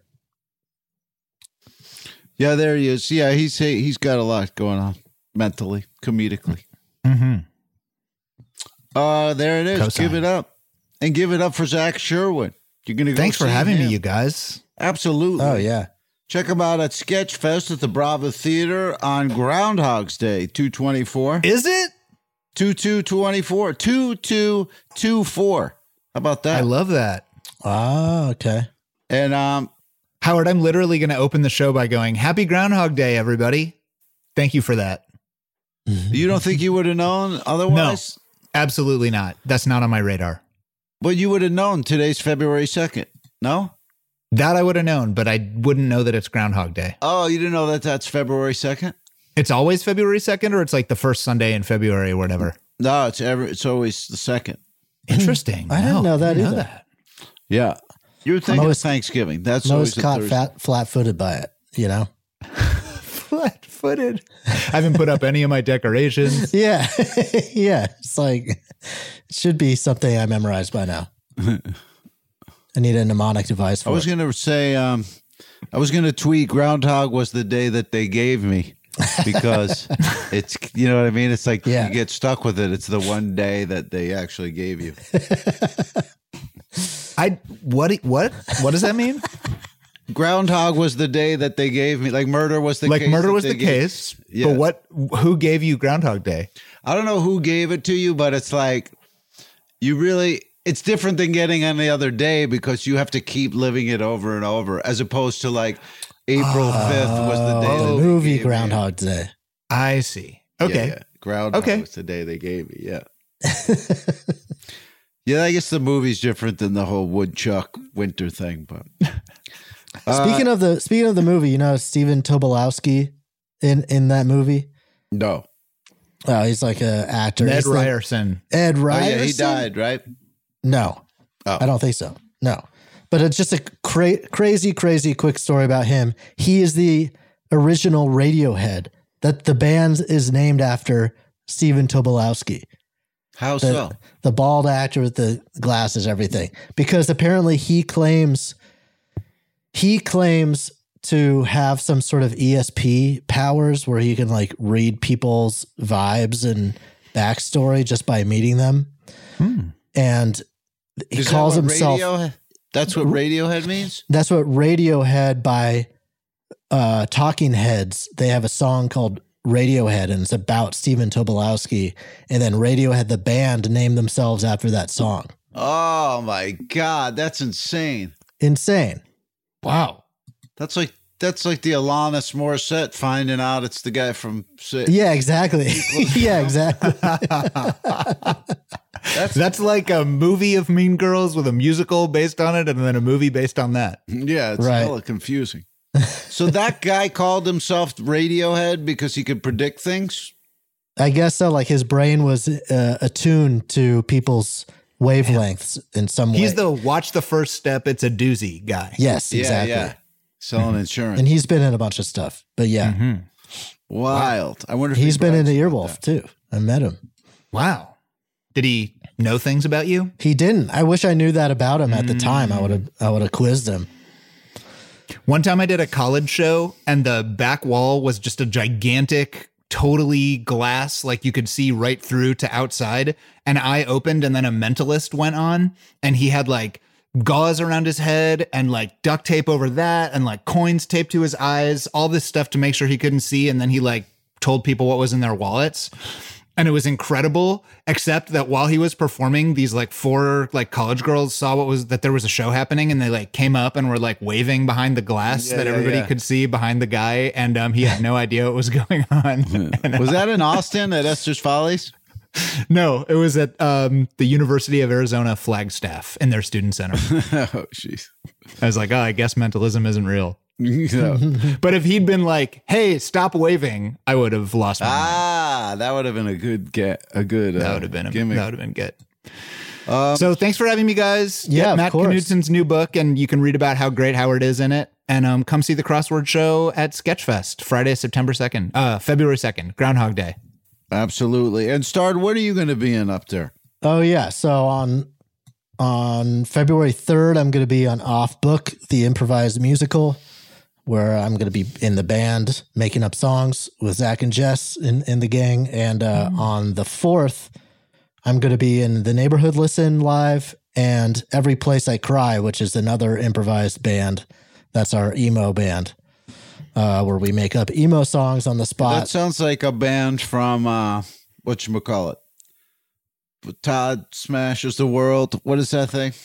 Yeah, there he is. Yeah, he's got a lot going on mentally, comedically. Mm-hmm. There it is. Cosign. Give it up. And give it up for Zach Sherwood. You're gonna go. Thanks for see having him. me, you guys. Absolutely. Oh, yeah. Check him out at Sketchfest at the Brava Theater on Groundhog's Day, 2/24. Is it? 2/2/24. 2/2/24. How about that? I love that. Ah, okay. And Howard, I'm literally going to open the show by going, Happy Groundhog Day, everybody. Thank you for that. You don't think you would have known otherwise? No, absolutely not. That's not on my radar. But you would have known today's February 2nd. No? That I would have known, but I wouldn't know that it's Groundhog Day. Oh, you didn't know that that's February 2nd? It's always February 2nd, or it's like the first Sunday in February or whatever? No, it's always the 2nd. Interesting. I didn't know that either. Yeah. You were thinking of Thanksgiving. That's always caught flat-footed by it, you know? Flat-footed. I haven't put up any of my decorations. Yeah. Yeah. It's like, it should be something I memorized by now. I need a mnemonic device for I was going to say, I was going to tweet Groundhog was the day that they gave me because it's, you know what I mean? It's like you get stuck with it. It's the one day that they actually gave you. What does that mean? Groundhog was the day that they gave me. Like murder was the case. Like murder was the case. Yeah. But who gave you Groundhog Day? I don't know who gave it to you, but it's like it's different than getting any other day because you have to keep living it over and over, as opposed to like April 5th was the day. The movie Groundhog Day. I see. Okay. Yeah. Groundhog was the day they gave me. Yeah. Yeah, I guess the movie's different than the whole woodchuck winter thing, but speaking of the movie, you know Stephen Tobolowsky in that movie? No. Oh, he's like an actor. Ed Ryerson. Ed Ryerson. Oh, yeah, he died, right? No, I don't think so. No, but it's just a crazy quick story about him. He is the original Radiohead. That the band is named after Stephen Tobolowsky. How so? The bald actor with the glasses, everything. Because apparently he claims to have some sort of ESP powers where he can like read people's vibes and backstory just by meeting them. And he calls himself. That's what Radiohead means? That's what Radiohead by Talking Heads. They have a song called Radiohead, and it's about Stephen Tobolowsky, and then Radiohead, the band, named themselves after that song. Oh my God, that's insane! Insane! Wow, that's like the Alanis Morissette finding out it's the guy from. Yeah, exactly. Yeah, exactly. That's like a movie of Mean Girls with a musical based on it, and then a movie based on that. Yeah, it's hella confusing. So that guy called himself Radiohead because he could predict things? I guess so. Like his brain was attuned to people's wavelengths in some way. He's the watch the first step, it's a doozy guy. Yes, exactly. Yeah. Selling insurance. And he's been in a bunch of stuff. But yeah. Wild. I wonder if he's been in the Earwolf too. I met him. Wow. Did he know things about you? He didn't. I wish I knew that about him at the time. I would have quizzed him. One time I did a college show and the back wall was just a gigantic, totally glass, like you could see right through to outside. And I opened and then a mentalist went on and he had like gauze around his head and like duct tape over that and like coins taped to his eyes, all this stuff to make sure he couldn't see. And then he like told people what was in their wallets. And it was incredible, except that while he was performing, these like 4 like college girls saw that there was a show happening and they like came up and were like waving behind the glass that everybody could see behind the guy. And he had no idea what was going on. Was that in Austin at Esther's Follies? No, it was at the University of Arizona Flagstaff in their student center. Oh, jeez. I was like, I guess mentalism isn't real. No. But if he'd been like, hey, stop waving, I would have lost my mind. That would have been a good get. That would have been gimmick. That would have been good. So thanks for having me, guys. Yeah, Get Matt of course. Knutson's new book, and you can read about how great Howard is in it. And come see the Crossword Show at Sketchfest Friday, February 2nd, Groundhog Day. Absolutely. And Stard, what are you going to be in up there? Oh yeah. So on February 3rd, I'm going to be on Off Book, the improvised musical, where I'm going to be in the band making up songs with Zach and Jess in the gang. And on the 4th, I'm going to be in the Neighborhood Listen live and Every Place I Cry, which is another improvised band. That's our emo band, where we make up emo songs on the spot. That sounds like a band from, whatchamacallit? Todd Smashes the World. What is that thing?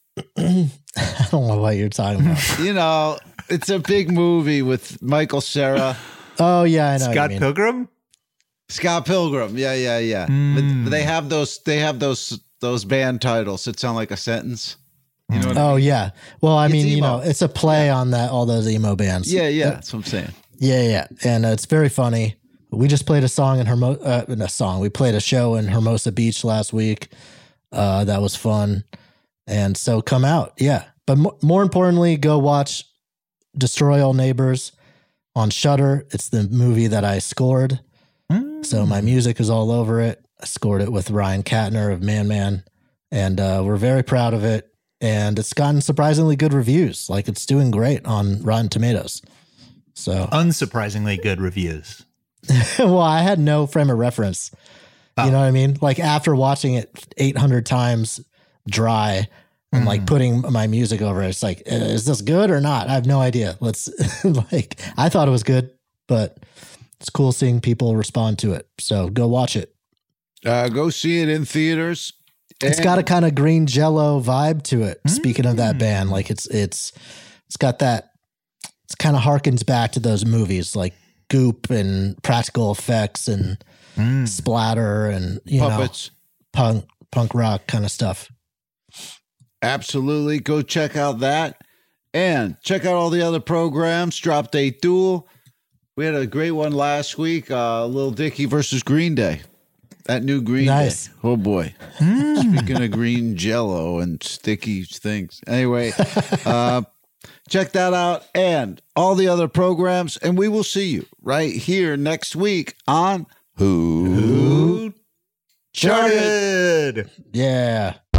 I don't know what you're talking about. You know, it's a big movie with Michael Cera. Oh yeah, I know. Scott Pilgrim? Scott Pilgrim. Yeah. But they have those band titles that sound like a sentence. You know what I mean? Yeah. Well, I mean, emo. you know, it's a play on all those emo bands. Yeah. That's what I'm saying. Yeah. And it's very funny. We just played a song in We played a show in Hermosa Beach last week. That was fun. And so come out. Yeah. But more importantly, go watch Destroy All Neighbors on Shudder. It's the movie that I scored. So my music is all over it. I scored it with Ryan Katner of Man Man. And we're very proud of it. And it's gotten surprisingly good reviews. Like it's doing great on Rotten Tomatoes. So unsurprisingly good reviews. Well, I had no frame of reference. You know what I mean? Like after watching it 800 times dry and like putting my music over it, it's like, is this good or not? I have no idea. Let's I thought it was good, but it's cool seeing people respond to it. So go watch it. Go see it in theaters. It's got a kind of green jello vibe to it. Speaking of that band, like it's got that, it's kind of harkens back to those movies like Goop and practical effects and splatter and puppets, punk rock kind of stuff. Absolutely. Go check out that and check out all the other programs. Drop Date Duel. We had a great one last week. Lil Dicky versus Green Day. That new Green Day. Oh boy. Speaking of green jello and sticky things. Anyway, check that out and all the other programs. And we will see you right here next week on Who Charted. Yeah.